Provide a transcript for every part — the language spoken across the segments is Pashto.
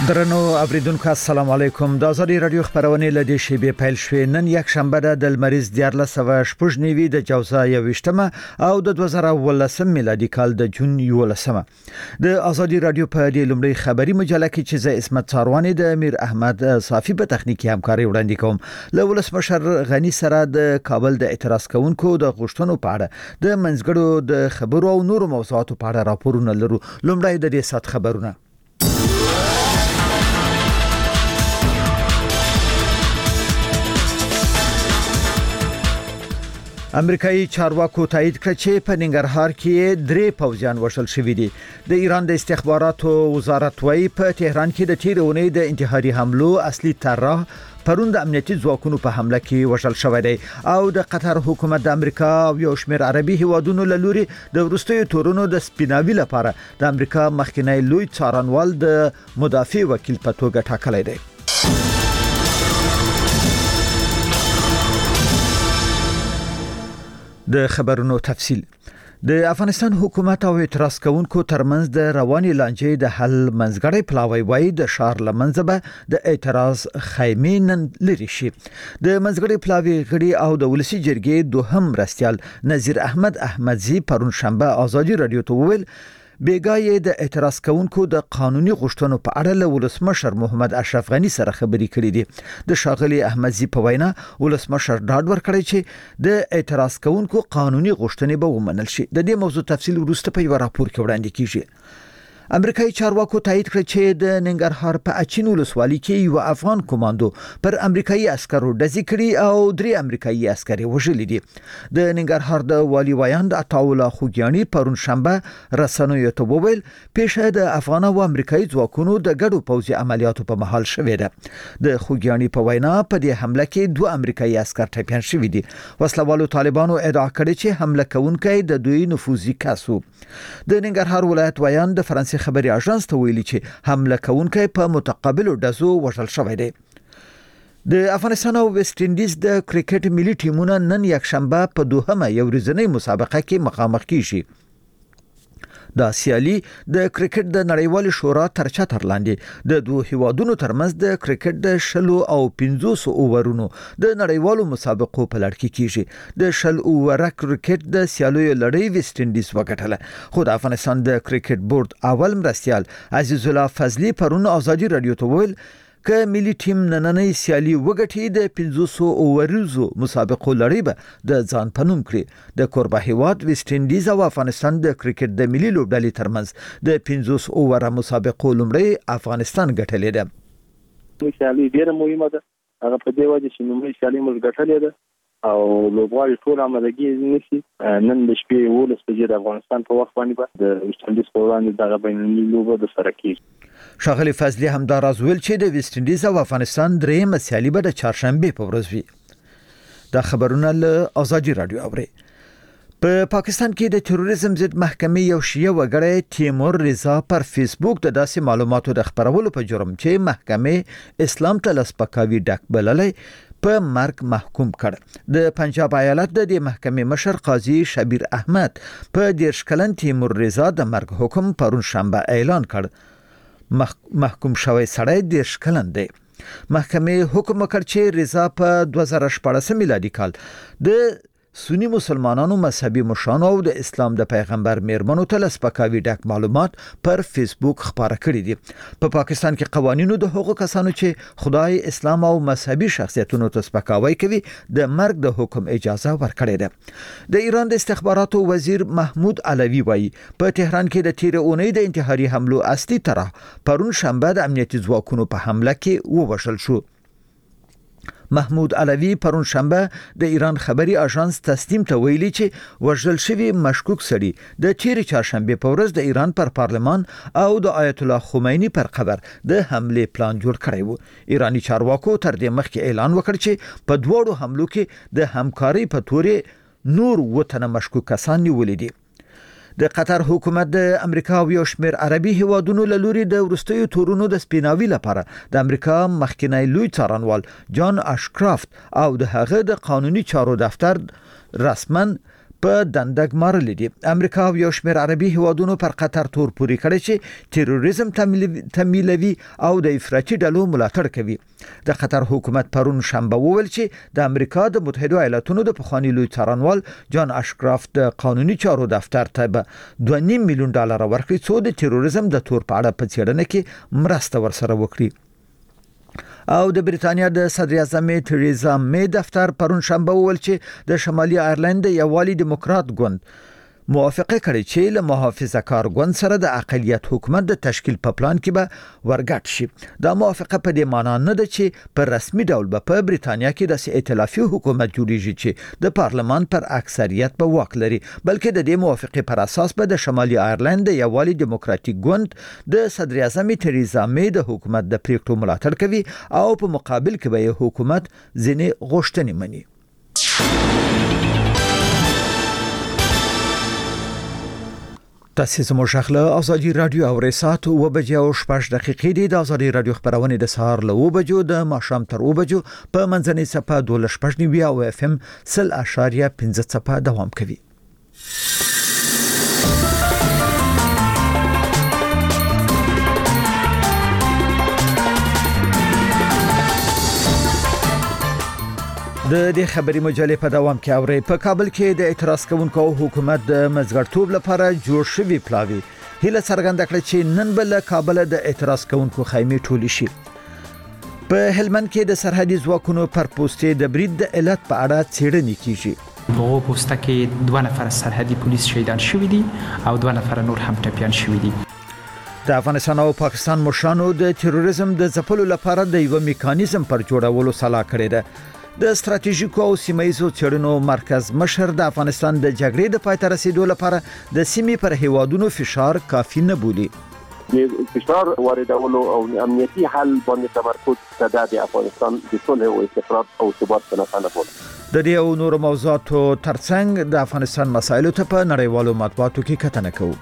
درنو اوریدونکو السلام علیکم د ازادي رادیو خبرونه لدی شی پیل شوې نن یک شنبه د المریز 14 د جوزا 21 او د 2018 میلادي کال د جون 11 د ازادي رادیو په دې لومړی خبري مجله کې چې ز اسمت څاروانی د امیر احمد صافي په تخنیکی همکاري وړاندې کوم له ولسمشر غنی سره د کابل د اعتراض کوونکو د غوښتنو په اړه د منځګړو د خبرو او نورو موضوعاتو په اړه راپورونه لرو لومړی د دې سات خبرونه امریکایي چارواکو تایید کړ چې په ننګرهار کې 3 پوځیان وشل شوې دي د ایران د استخباراتو وزارت وايي په تهران کې د تیرونې د انتحاري حملو اصلي طرح پرون د امنیتي ځواکونو په حمله کې وشل شوې دی او د قطر حکومت د امریکا او یو شمېر عربي هیوادونو له لوري د ورستیو تورونو د سپیناوي لپاره د امریکا مخکنی لوی څارنوال د مدافع وکیل په توګه ټاکلی دی د خبرونو تفصیل د افغانستان حکومت او اعتراض کوونکو ترمنځ د رواني لانجې د حل منځګړی پلاوی وای د شار لمنځبه د اعتراض خیمې نن لري شي د منځګړی پلاوی غړي او د ولسی جرګې دوهم رستيال نذیر احمد احمدزي پرون شنبه ازادي رادیو ته ویل بیګای د اعتراض کوونکو د قانوني غوښتنو په اړه له ولسمشر محمد اشرف غنی سره خبرې کړې دي د شاغلي احمدزي په وینا ولسمشر ډاډ ورکړی چې د اعتراض کوونکو قانوني غوښتنې به ومنل شي د دې موضوع تفصیل وروسته په یو راپور کې وړاندې کیږي امریکایي چارواکو تایید کړ چې د ننګرهار په اچین ولسوالۍ کې یو افغان کمانډو پر امریکایي عسکرو ډزې کړې او 3 امریکایي عسکر وژل دي د ننګرهار د والی وایاند عطاوله خوګیانی پرون شنبه رسنیو ته وویل پیښه د افغان او امریکایي ځواکونو د ګډو پوځي عملیاتو په محل شوې ده د خوګیانی په وینا په دې حمله کې 2 امریکایي عسکر ټپيان شوي دي وسلوالو طالبانو ادعا کړې چې حمله کوونکی د دوی نفوذي کسو د ننګرهار ولایت وایاند د فرانسې خبري اژانس ته ویلي چې حمله کوونکی په متقابل ډزو وژل شوی دی د افغانستان او ویسټ انډیز د کرکټ ملي ټیمونه نن یک شنبه په دوهمه یو ورځنۍ مسابقه کې مخامخ کیږي دا سیالي د کرکټ د نړیوال شورا تر چتر لاندې د دوه هیوادونو ترمنځ د کرکټ د 10 او 15 اوورونو د نړیوالو مسابقو په لړ کې کیږي د 10 اوور کرکټ د سیالیو لړۍ ویسټ انډیز وګټله خو د افغانستان د کرکټ بورډ اول مرستيال عزیز الله فضلی پرون ازادي رادیو ته ویل که ملي ټیم نننۍ سیالي وګټي د 1500 اوورزو مسابقو لړۍ به د ځان پنوم کړي د کوربه هیواد ویسټ انډیز او افغانستان د کرکټ د ملي لوبډلې ترمنځ د 1500 اوور مسابقو لومړی افغانستان ګټلې ده سیالي ډیره مهمه ده هغه په دې وجه چې لومړی سیالي موږ ګټلې ده او لوبغاړي ټول آمادګي نشي نن د شپې 12 بجې د افغانستان په وخت باندې د ویسټ انډیز په وړاندې دغه بینالمللي لوبه د سره کیږي شاغلي فضلی هم دا راز ویل چې د ویسټ انډیز او افغانستان درېمه سیالي به د چهارشنبه په ورځ وي دا خبرونه له ازادي رادیو اوري په پاکستان کې د تروریزم ضد محکمې یو شیعه وګړی تیمور رضا پر فیسبوک د داسې معلوماتو د خبرولو په جرم چې محکمې اسلام ته لسپکاوي ډک بللې په مرګ محکوم کړ د پنجاب ایالت د محکمې مشر قاضي شبیر احمد په 10 کلن تیمور رضا د مرګ حکم پرون شنبه اعلان کړ محکوم شوی سړی 10 کلن دی محکمې حکم وکړ چې رضا په 2014 میلادي کال د سنی مسلمانانو مذهبي مشرانو او د اسلام د پیغمبر میرمنو ته لسپکاوي ډک معلومات پر فیسبوک خبره کړي دي په پاکستان کې قوانینو د حقوقو کسانو چې خدای اسلام او مذهبي شخصیتونو ته سپکاوي کوي د مرګ د حکم اجازه ورکړې ده د ایران د استخباراتو وزیر محمود علوی وایي په تهران کې د تیر اونۍ د انتحاري حملو اصلي طرح پرون شنبه د امنیتي ځواکونو په حمله کې ووژل شو محمود علوی پرون شنبه د ایران خبري اژانس تسنیم ته ویلي چې وژل شوی مشکوک سړي د تیر چهارشنبه په ورځ د ایران پر پارلمان او د آیت الله خمینی پر قبر د حمله پلان جوړ کړی وو ایرانی چارواکو تر دې مخکې اعلان وکړ چې په دوړو حملو کې د همکاري په تورې نور وطن مشکوک کسان نیولې دي د قطر حکومت د امریکا او یو شمېر عربي هیوادونو له لوري د ورستیو تورونو د سپیناوي لپاره د امریکا مخکنی لوی څارنوال جان اشکرافت او د هغه د قانوني چارو دفتر رسمن په دنده ګمارلې دي. امریکا او یو شمېر عربي هیوادونو پر قطر تور پوري کړی چې تروریزم تمویلوي او د افراطي ډلو ملاتړ کوي. د قطر حکومت پرون شنبه وویل چې د امریکا د متحده ایالاتونو د پخوانی لوی څارنوال جان اشکرافت د قانوني چارو دفتر ته $2.5 میلیون ورکړي څو د تروریزم د تور په اړه په څېړنه کې مرسته ورسره وکړي. او د بریتانیا د صدر اعظم تریزا می دفتر پرون شنبه وویل چې د شمالي ایرلند یوالي دیموکرات ګوند موافقه کړې چې له محافظه کار ګوند سره د اقلیت حکومت د تشکیل په پلان کې به ورګټ شي. دا موافقه په دې معنی نه ده چې په رسمي ډول به په بریتانیا کې د ائتلافي حکومت جوړیږي چې د پارلمان پر اکثریت په واک لري، بلکې د دې موافقه پر اساس به د شمالي ایرلند یوالي دیموکراتیک ګوند د صدر اعظم تریزا می د حکومت د پریکړو ملاتړ کوي او په مقابل کې به حکومت ځینې غوښتنې مني. تاسو زموږ شخله ازادي رادیو او رسات او بجو 6 دقیقې د ازادي رادیو خبرونه د سهار له 2 بجو د ماښام تر 2 بجو په منځنۍ صفه 12.9 او اف ام 0.15 صفه دوام کوي. د دې خبري مجلې په دوام کې اوري. په کابل کې د اعتراض کوونکو حکومت د مزګرتوب لپاره جوړ شوی پلاوی هله څرګنده کړه چې نن بل کابل د اعتراض کوونکو خیمه ټولې شي. په هلمند کې د سرحدي ځواکونو پر پوسټې د برید د علت په اړه څېړنې کیږي. په پوسټه کې 2 نفر سرحدي پولیس شهیدان شوي دي او 2 نفر نور هم ټپیان شوي دي. د افغانستان او پاکستان مشرانو د تروریزم د ځپلو لپاره د یو میکانیزم پر جوړولو سلا کړې ده. د ستراتیژیکو او سیمایي چارو مرکز مشر د افغانستان د جګړې د پای ته رسیدو لپاره د سیمې پر هیوادونو فشار کافي نه بولي. فشار واردولو او امنیتي حل باندې تمرکز د افغانستان د صلح او استقرار او ثبات په نښه بوله. د دې او نور موضوعاتو ترڅنګ د افغانستان مسایلو ته په نړیوالو مطبوعاتو کې کتنه کوو.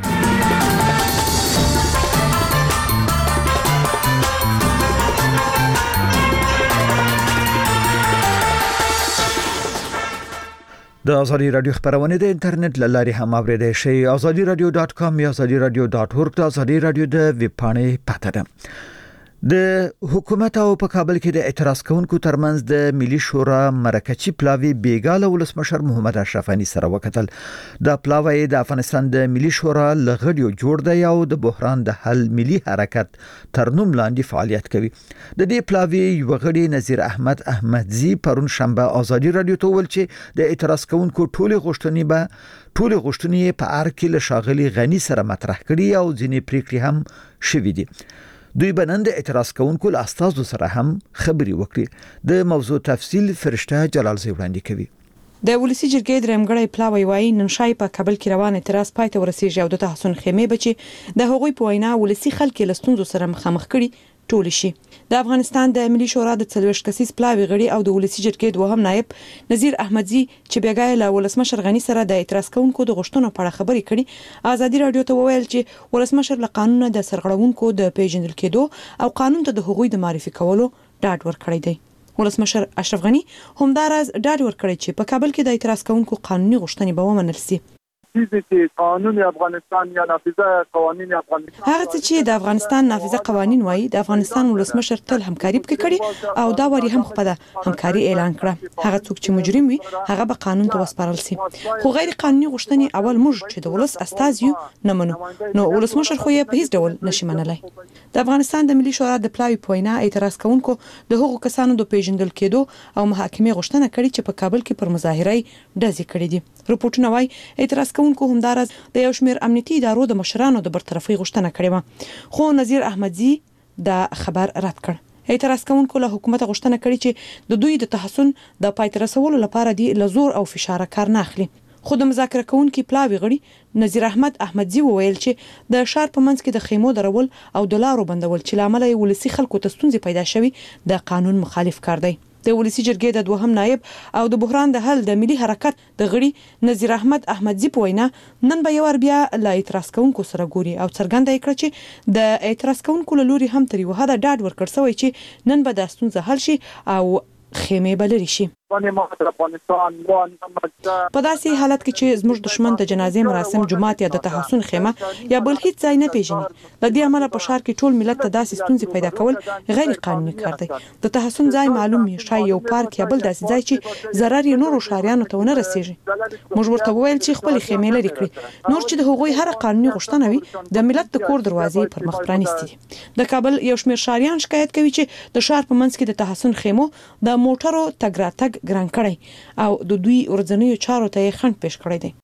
د ازادي رادیو خبرونه د انټرنیټ لاري هم اوریدئ شئ. azadiradio.com یا azadiradio.org د ازادي رادیو د ویب پاڼې پته ده. د حکومت او په کابل کې د اعتراض کوونکو ترمنځ د ملي شورا مرکچی پلاوی بیګاله ولسمشر محمد اشرف غنی سره وکتل. د پلاوی د افغانستان د ملي شورا لغړیو جوړ دی او د بحران د حل ملي حرکت ترنوم لاندې فعالیت کوي. د دې پلاوی یو غړي نذیر احمد احمدزی پرون شنبه ازادي رادیو ته ویل چې د اعتراض کوونکو ټولې غوښتنې په اړه کې له شاغلي غنی سره مطرح کړي او ځینې پریکړې هم شوې دي. دوی بنند اعتراض کوونکو له استازو سره هم خبري وکړي. د موضوع تفصیل فرشته جلال زی وړاندې کوي. د ولسی جرګې درېمګړی پلاوی وایي نن شای په کابل کې روان اعتراض پای ته ورسیږي او د تحسن خیمه بچي د هغوی په وینا ولسی خلک له ستونزو سره مخامخ کړي ټول شي. د افغانستان د ملي شورا د 40 کسیز پلاوی غړي او د ولسی جرګې دوهم نائب نذیر احمدزی چې بیګای له ولسمشر غنی سره د اعتراض کوونکو د غوښتنو په اړه خبرې کړي ازادي رادیو ته وویل چې ولسمشر له قانون د سرغړونکو د پیژندل کېدو او قانون ته د حقوقي د معرفي کولو ډاډ ورکړی دی. ولسمشر اشرف غنی همداراز ډاډ ورکړی چې په کابل کې د اعتراض کوونکو قانوني غوښتنې به ومنل شي. چې قانون افغانستان یا نافذه قوانین افغانستان هغه چې د افغانستان نافذه قوانین وایي د افغانستان ولسمشر تل همکاري وکړي او دا وری هم خپله همکاري اعلان کړه. هغه څوک چې مجرم وي هغه به قانون ته وسپارل شي. خو غیر قانوني غوښتنې اول موږ چې د ولس استاز یو نه منو نو ولسمشر خو یې په هیڅ ډول نشي منلای. د افغانستان د ملي شورا د پلاوی پوینا اعتراض کوونکو د هغو کسانو د پیژندل کېدو او محاکمې غوښتنه کړې چې په کابل کې پر مظاهره ډزې کړې دي. رپورټونه وايي اعتراض کوونکو همداراز د یو شمېر امنیتي ادارو د مشرانو د برطرفي غوښتنه کړې و خو نذیر احمدزی دا خبر رد کړ. اعتراض کوونکو له حکومت غوښتنه کړې چې د دوی د تحسن د پای ته رسولو لپاره دی له زور او فشار کار نه اخلي. خو د مذاکره کوونکو پلاوی غړي نذیر احمد احمدزی وویل چې د شار په منځ کې د خیمو درول او د لارو بندول چې لامل یې ولسی خلکو ته ستونزې پیدا شوي د قانون مخالف کار دی. د ولسی جرګې د دوهم نائب او د بحران د حل د ملي حرکت د غړي نذیر احمد احمدزی په وینا نن به یو بیا له اعتراض کوونکو سره ګوري او څرګنده کړ چې د اعتراض کوونکو له لوري هم تر یو حد ډاډ ورکړ سوی چې نن به د ستونزې حل شي او خیمه بلری شي. افغانستان په داسې حالت کې چې زموږ دشمن د جنازې مراسم جمعات یا د تحسن خیمه یا بل هیڅ ځای نه پیژني، د دې امله په ښار کې ټول ملت ته داسې ستونزې پیدا کول غیر قانوني کار دی. د تحسن ځای معلوم وي، شاید یو پارک یا بل داسې ځای چې ضرر یې نورو ښاریانو ته ونه رسیږي. موږ ورته وویل چې خپل خیمې لري کړي، نور چې د هغوی هر قانوني غوښتنه وي د ملت د کور دروازې پر مخ پرانیستي دي. د کابل یو شمېر ښاریان شکایت کوي چې د ښار په منځ کې د تحسن خیمو د موټرو تګ راتګ ګران کړی او د دوی ورځنیو چارو ته یې خنډ پیښ کړی دی.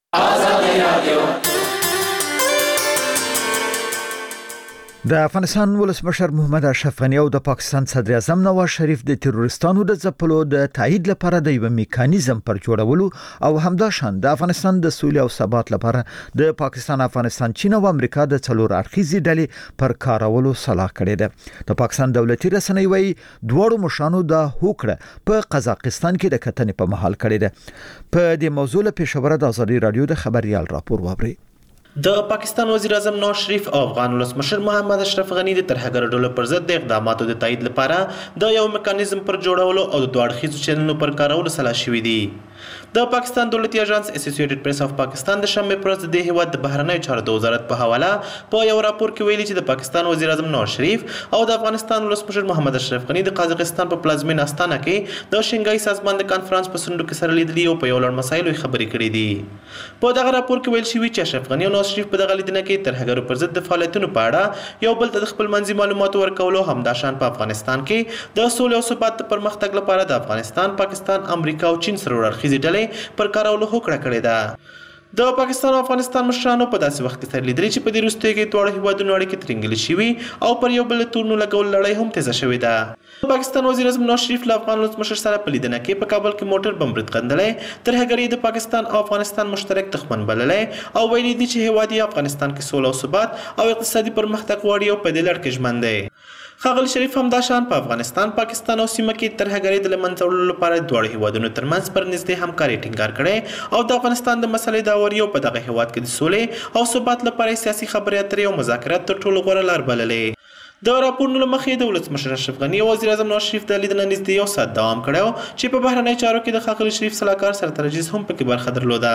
د افغانستان ولسمشر محمد اشرف غنی او د پاکستان صدر اعظم نواز شریف د تروریستانو د ځپلو د تایید لپاره د یو میکانیزم پر جوړولو او همداشان د افغانستان د سولې او ثبات لپاره د پاکستان، افغانستان، چین او امریکا د څلور اړخیزې ډلې پر کارولو صلاح کړې ده. د پاکستان دولتي رسنۍ وايي دواړو مشرانو د هوکړه په قزاقستان کې د کتنې په محل کړې ده. په دې موضوع له پېښوره د ازادي رادیو د خبريال راپور واوري. د پاکستان وزیر اعظم نواز شریف او افغان ولسمشر محمد اشرف غنی د ترهګر ډلو پر ضد د اقداماتو د تایید لپاره د یو میکانیزم پر جوړولو او د دوه اړخیزو چینلونو پر کارولو صلاح شوې دي. د پاکستان دولتي اژانس اسوسییټډ پریس اف پاکستان د شنبه پر ورځ د هیواد د بهرنیو چارو د وزارت په حواله په یو راپور کې ویلي چې د پاکستان وزیر اعظم نواز شریف او د افغانستان ولسمشر محمد اشرف غنی د قزاقستان په پلازمینه استانا کې د شنګای سازمان د کانفرنس په سندو کې سره لیدلي او په یو لړ مسایلو خبرې کړې دي. په دغه راپور کې ویل شوی چې اشرف غنی او نواز شریف په دغه لیدنه کې ترهګرو پر ضد د فعالیتونو په اړه یو بل ته د خپل منځي معلوماتو ورکولو، همداشان په افغانستان کې د سولې او ثبات پرمختګ لپاره د افغانستان، پاکستان، امریکا او چین سره ورخیزي ډلې پر کارولو هوکړه کړې ده. د پاکستان او افغانستان مشرانو په داسې وخت کې سره لیدلي چې په دې وروستیو کې دواړو هیوادونو اړیکې ترنګلې شوي او پر یو بل تورنو لګول لړۍ هم تیزه شوې ده. پاکستان وزیر اعظم نواز شریف له افغان ولسمشر سره په لیدنه کې په کابل کې موټر بم برید غندلی، ترهګري د پاکستان او افغانستان مشترک دښمن بللی او ویلي دي چې هیواد یې افغانستان کې سوله او ثبات او اقتصادي پرمختګ غواړي او په دې لړ کې ژمن دی. ښاغلي شریف همداشان په افغانستان، پاکستان او سیمه کې ترهګرۍ د له منځه وړلو لپاره دواړو هیوادونو ترمنځ پر نږدې همکاري ټینګار کړې او د افغانستان د مسلې د اوري او په دغه هیواد کې د سولې او ثبات لپاره سیاسي خبرې اترې او مذاکرات تر ټولو غوره لار بللې. د راپورونو له مخې د ولسمشر اشرف غنی او وزیر اعظم نواز شریف د لیدنه نږدې یو ساعت دوام کړی چې په بهرنیو چارو کې د ښاغلي شریف سلاکار سره ترجیح هم پکې برخه درلوده.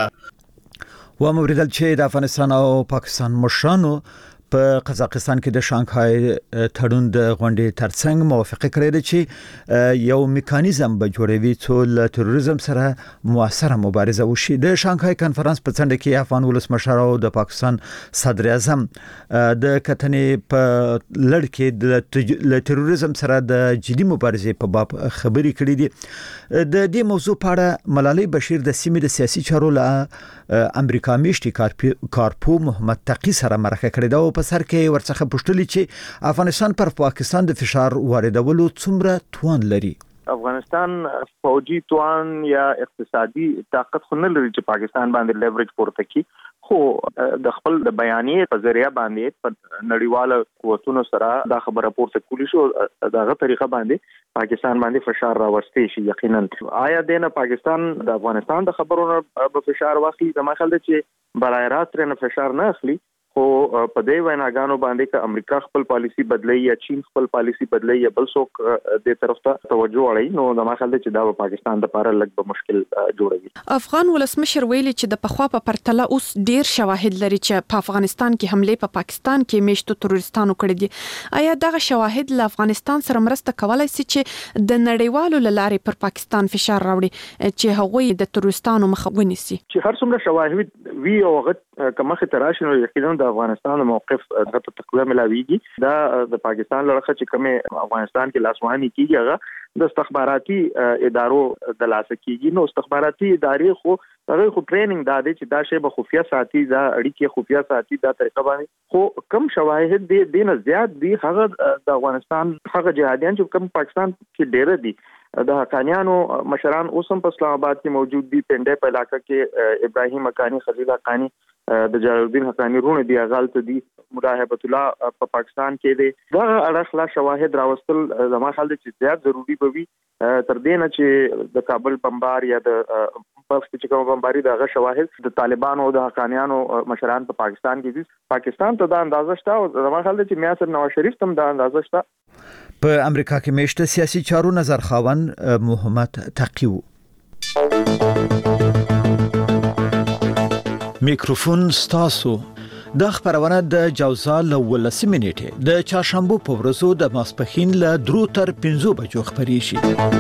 وموریدل چې د افغانستان او پاکستان مشرانو په قزاقستان کې د شانګهای تړون د غونډې ترڅنګ موافقه کړې ده چې یو میکانیزم به جوړوي چې له تروریزم سره موثره مبارزه وشي. د شانګهای کانفرنس په څنډه کې افغان ولسمشر او د پاکستان صدر اعظم د کتنې په لړ کې د تروریزم سره د جدي مبارزې په باب خبرې کړې دي. د دې موضوع په اړه ملالۍ بشیر د سیمې د سیاسي چارو له امریکا میشتي کارپو محمد تقی سره مرکه کړې ده او په سر کې ورڅخه پوښتلي چې افغانستان پر پاکستان د فشار واردولو څومره توان لري. افغانستان فوجي توان یا اقتصادي طاقت خو نه لري چې پاکستان باندې لیوریج پورته کړي، خو د خپل د بیانیې په ذریعہ باندې په نړیواله قوتونو سره دا خبره پورته کولی شو، دغه طریقه باندې پاکستان باندې فشار راوستي شي. یقینا آیا دنه پاکستان د افغانستان د خبرونو په فشار واخلي؟ زما خیال دی چې بلای راست نه فشار نه اخلي، خو په دې ویناګانو باندې چې امریکا خپل پالیسی بدلی یا چین خپل پالیسی بدلی یا بل څوک د طرف ته توجه اړي، نو د ما خیال دی چې دا په پاکستان د لپاره لږ به مشکل جوړوي. افغان ولسمشر ویلي چې د پخوا په پرتله اوس ډیر شواهد لري چې په افغانستان کې حمله په پاکستان کې میشتو تروریستانو کړې دي. آیا دغه شواهد له افغانستان سره مرسته کولای شي چې د نړیوالو لارې پر پاکستان فشار راوړي چې هغوی د تروریستانو مخه ونیسي؟ چې هر څومره شواهد وی او کمخه تراشنو یقینا د افغانستان موقف د تقویه ملاویږي. دا د پاکستان لړخه چې کومه افغانستان کې لاسوهنه کیږي هغه د استخباراتي ادارو د لاسه کیږي. نو استخباراتي ادارې خو ټریننګ دادې چې دا شی به خفیه ساتي، دا اړیکې خفیه ساتي، دا طریقه باندې خو کم شواهد دي نه زیات دي. هغه د افغانستان هغه جهادیان چې کوم پاکستان کې ډېر دي، د حقانیانو مشران اوس هم په اسلام آباد کې موجود دي. پنډه په علاقه کې ابراهیم حقانی، خلیل حقانی، د جلال الدین حقانی رونه دی غلط دي، مراهبت الله په پاکستان کې دي. دا اړخلا شواهد راوستل زما خیال دی چې زیات ضروری بوي تر دې نه چې د کابل بمبار یا د پخ چې کوم بمباري دغه شواهد د طالبانو او د حقانیانو مشران په پاکستان کې دي. پاکستان ته دا اندازه شته او زما خیال دی چې میاصر نواز شریف تم دا اندازه شته. په امریکا کې میشته سیاسي چارو نظر خاوند محمد تقی میکروفون ستاسو د خبرونه د جوزا له 18 منټه د چاشنبه په ورځو د ماسپخین له 3 تر 5 بجو خبري شي.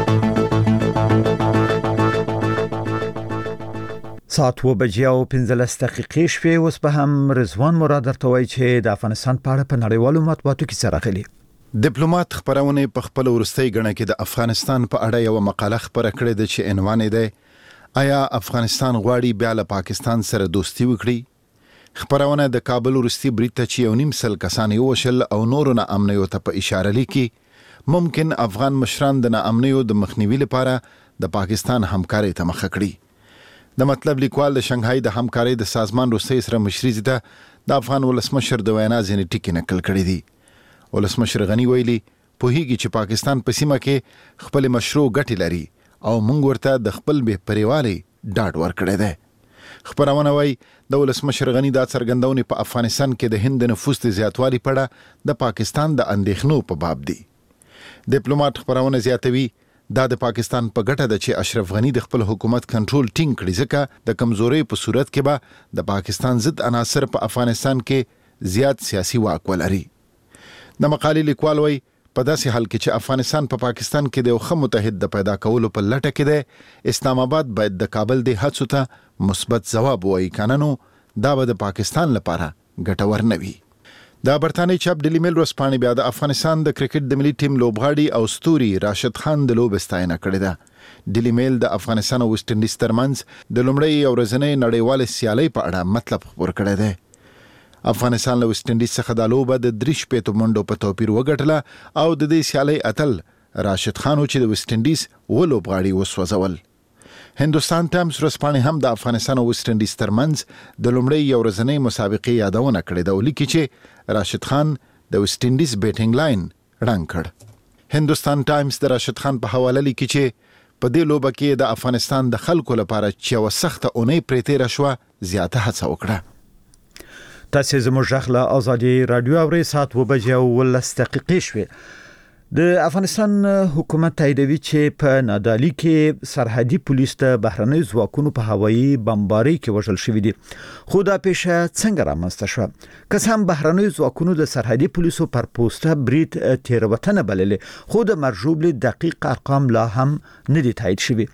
ساعت و بجې او 15 دقیقې شوي. اوس به هم رضوان مراد درتوي چې د افغانستان په اړه په نړیوالو مطبوعاتو کې سره غلي. ډیپلوماټ خبرونه په خپل ورستۍ غړنه کې د افغانستان په اړه یو مقاله خبره کړې ده چې عنوان یې دی آیا افغانستان غواړي بیا له پاکستان سره دوستي وکړي؟ خبرونه د کابل ورستي بریټ چې یو نیم سل کسان یو وشل او نورو نه امنیو ته په اشاره لیکي ممکن افغان مشران د نه امنیو د مخنیوي لپاره د پاکستان همکاري ته مخه کړي. د مطلب لیکوال د شنغهای د همکاري د سازمان روسي سره مشري زده د افغان ولسمشر د وینا ځینې ټکي نقل کړي دي. ولسمشر غنی ویلي په هیګي چې پاکستان په سیمه کې خپل مشروع ګټې لري او مونږ ورته د خپل به پریوالي ډاډ ورکړی دی. خبرونه وای د ولسمشر غنی دا څرګندونې په افغانستان کې د هند نفوس د زیاتوالي په اړه د پاکستان د اندېښنو په باب دی. ډیپلوماټ خبرونه زیاتوي دا د پاکستان په ګټه ده چې اشرف غنی د خپل حکومت کنټرول ټینګ کړي ځکه د کمزوري په صورت کې به د پاکستان ضد عناصر په افغانستان کې زیات سیاسي واک ولري. د مقالې لیکوال وای په داسې حال کې چې افغانستان په پاکستان کې د یو ښه متحد د پیدا کولو په لټه کې دی اسلام آباد باید د کابل د هڅو ته مثبت ځواب وایي کنه دا به د پاکستان لپاره ګټور نه وي. د برتانیې چاپ ډیلی میل ورځپاڼې بیا د افغانستان د کرکټ د ملي ټیم لوبغاړي او ستوري راشد خان د لوبې ستاینه کړې ده. ډیلی میل د افغانستان او ویسټ انډیز ترمنځ د لومړۍ او ورځنۍ نړیوالې سیالۍ په اړه مطلب خبر کړی دی. افغانستان له ویسټ انډیز څخه د لوبه د 3 پېټو منډو په توپیر وګټله او د دې سیالۍ اتل راشد خان چې د ویسټ انډیز ولوبغاړي وسوځول. هندوستان ټایمز ورځپاڼې هم د افغانستان او ویسټ انډیز ترمنځ د لومړۍ یو ورځنۍ مسابقې یادونه کړې ده او لیکي چې راشد خان د ویسټ انډیز بیټینګ لاین رنګ کړ. هندوستان ټایمز د راشد خان په حواله لیکي چې په دې لوبه کې د افغانستان د خلکو لپاره چې یو سخته اونۍ پرې تېره شوه زیاته هڅه وکړه. تاسو زموږ ژغله ازادي رادیو اوري ساعت و بجې او 18 دقیقې شوي. د افغانستان حکومت تاییدوي چې په نادالي کې سرحدي پولیس ته بهرنۍ ځواکونو په هوایي بمبارۍ کې وژل شوي دي. خو دا پیښه څنګه رامنځته شوه؟ که څه هم بهرنۍ ځواکونو د سرحدي پولیسو پر پوسټه بریټ تیروتنه بللې خو د مرجوب دقیق ارقام لا هم نه دي تایید شوي.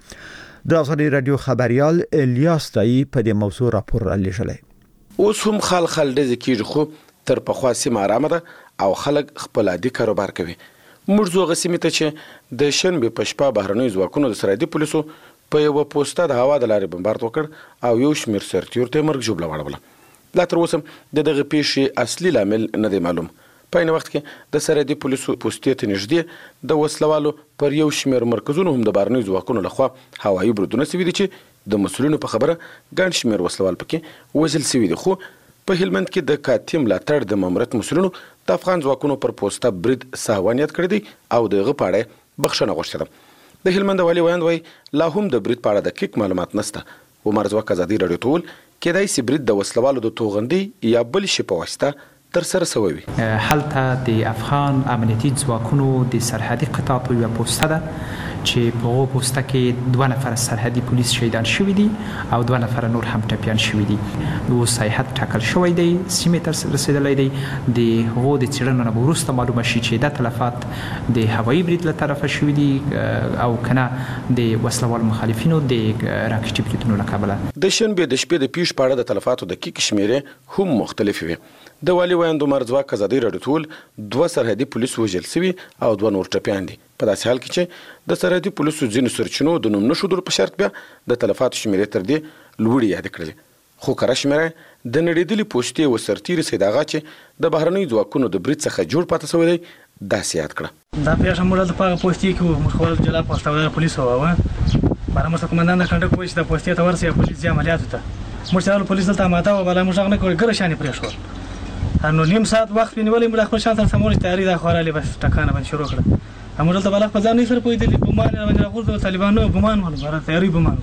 د ازادي رادیو خبريال الیاس دای په دې موضوع راپور را لېږلی. اوس هم خلک ډزې کېږي خو تر پخوا سیمه آرامه ده او خلک خپل عادي کاروبار کوي. موږ زه غسیمه ته چې د شنبه په شپه بهرنۍ ځواکونو د سرحدي پولیسو په یو پوسټه د هوا د لارې بمبارد وکړ او یو شمیر سرتیور ته مرګ جوړه واړوله. لا تر اوسه د دغه پیښې اصلي لامل نه دی معلوم. په این وخت کې د سرحدي پولیسو پوسټې ته نږدې د وسلوالو پر یو شمیر مرکزونو هم د بهرنۍ ځواکونو لخوا هوایي بریدونه شوي دي چې د مسؤلینو په خبره ګڼ شمیر وسلوال پکې وژل شوي دي. خو په هلمند کې د کاتیم ملاتړ د ماموریت مسؤلینو د افغان ځواکونو پر پوسټه برید سهوانیت کړی دی او دغه په اړه بخښنه غوښتې ده. د هلمند والي ویاند وایي لا هم د برید په اړه دقیق معلومات نشته. عمر ځواک ازادي رادیو ټول کېدای شي برید د وسلوالو د توغندۍ یا بل شي په واسطه تر سره شوی. هلته د افغان امنیتي ځواکونو د سرحدي قطاعات یو پوسټه ده چې په هغه پوسټه کې 2 نفر سرحدي پولیس شهیدان شوي دي او 2 نفر نور هم ټپیان شوي دي. نو صحت ټاکل شوی دی سیمه تر رسیدلای دی. د هغو د څېړنو نه وروسته معلومه شي چې د تلفات د هوایي برید له طرفه شوي دي او کنه د وسلوال مخالفینو د راکټي بریدونو له کبله. د شنبه د شپې د پیښ په اړه د تلفاتو دقیق شمیرې هم مختلف وي. د والي ویاند عمر ځواک ازادي رادیو ټول 2 سرحدي پولیس وژل شوي او 2 نور ټپیان دي. په داسې حال کې چې د سرحدي پولیسو ځینو سرچینو د نوم نشودل په شرط بیا د تلفاتو شمیرې تر دې لوړې یاد کړلې. خو کره شمیرې د نړیدلې پوسټې و سرتیري سیداغه چې د بهرنۍ ځواکونو د برید څخه جوړ پاتې شوی دی داسې یاد کړه. دا پیښه موږ د پاغه پوسټې کې مخول جلا پوسټاوله پولیسو وو برامه کمانډان د کنټرول پولیس د پوسټې ته ورسې پولیس عملیات ته موږ سره پولیس ته ماته و بل موږ نه کوي ګره شانې پرې شو. نو نیم ساعت وخت ونیولې موږ خپل شان تر سمول تیاری دا خورالې بس ټکانه باندې شروع کړه. موږ ته بل په ځان نه سره پوهېدل ګمان باندې راغور د طالبانو ګمان ونه تیاری ګمان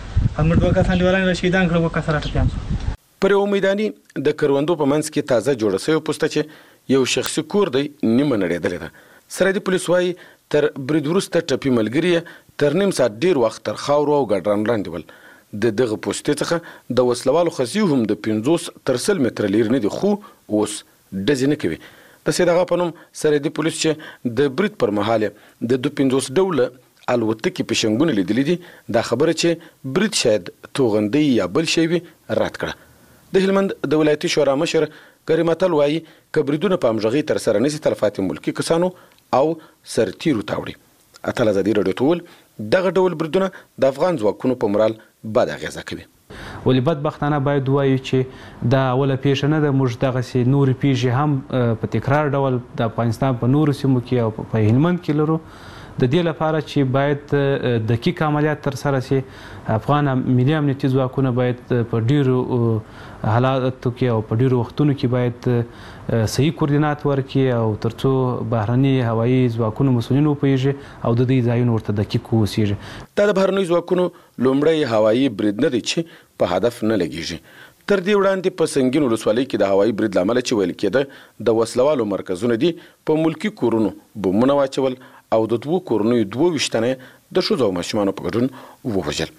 موږ دوه کسان دیوالان رشیدان کړو کسره ټپیان. پر یو میداني د کروندو په منځ کې تازه جوړ شوی پوسټه چې یو شخصي کور دی نیمه نړېدلې ده. سرحدي پولیس وايي تر برید وروسته ټپي ملګري تر نیم ساعت ډیر وخت تر خاورو او ګډران لاندې ول. د دغه پوستې څخه د وسلوالو خزي هم د 50 تر 100 متره لرې نه دي، خو اوس ډزې نه کوي. د سیدغه په نوم سرحدي پولیس چې د برید پر مهال د 50 ډوله الوتکې پېشنګونه لیدلي دي، دا خبره چې برید شاید توغندۍ یا بل شی وي رد کړه. د هلمند د ولایتي شورا مشر کریم اتل وایي که بریدونه په همغږۍ ترسره نه شي تلفات ملکي کسانو او سرتیرو ته وړي. اتل ازادي راډیو ته وویل دغه ډول بریدونه د افغان ځواکونو په مورال بد اغیزه کوي. ولې بدبختانه باید ووایو چې دا اوله پیښه نه ده، موږ دغسې نورې پیښې هم په تکرار ډول د افغانستان په نورو سیمو کې او په هلمند کې لرو. د دې لپاره چې باید دقیق عملیات ترسره شي، افغان ملي امنیتي ځواکونه باید په ډیرو حالاتو کې او په ډیرو وختونو کې باید صحیح کوردینات ورکړي او ترڅو بهرني هوایي ځواکونو مسؤلین وپوهیږي او د دې ځایونو ورته دقیق واوسیږي. دا د بهرنیو ځواکونو لومړی هوایي برید نه دی چې په هدف نه لګیږي. تر دې وړاندې په سنگین ولسوالۍ کې د هوایي برید له امله چې ویل کېده د وسلوالو مرکزونه دي په ملکي کورونو بمونه واچول او د 2 کورنیو 22 تنه د ښځو او ماشومانو په ګډون ووژل.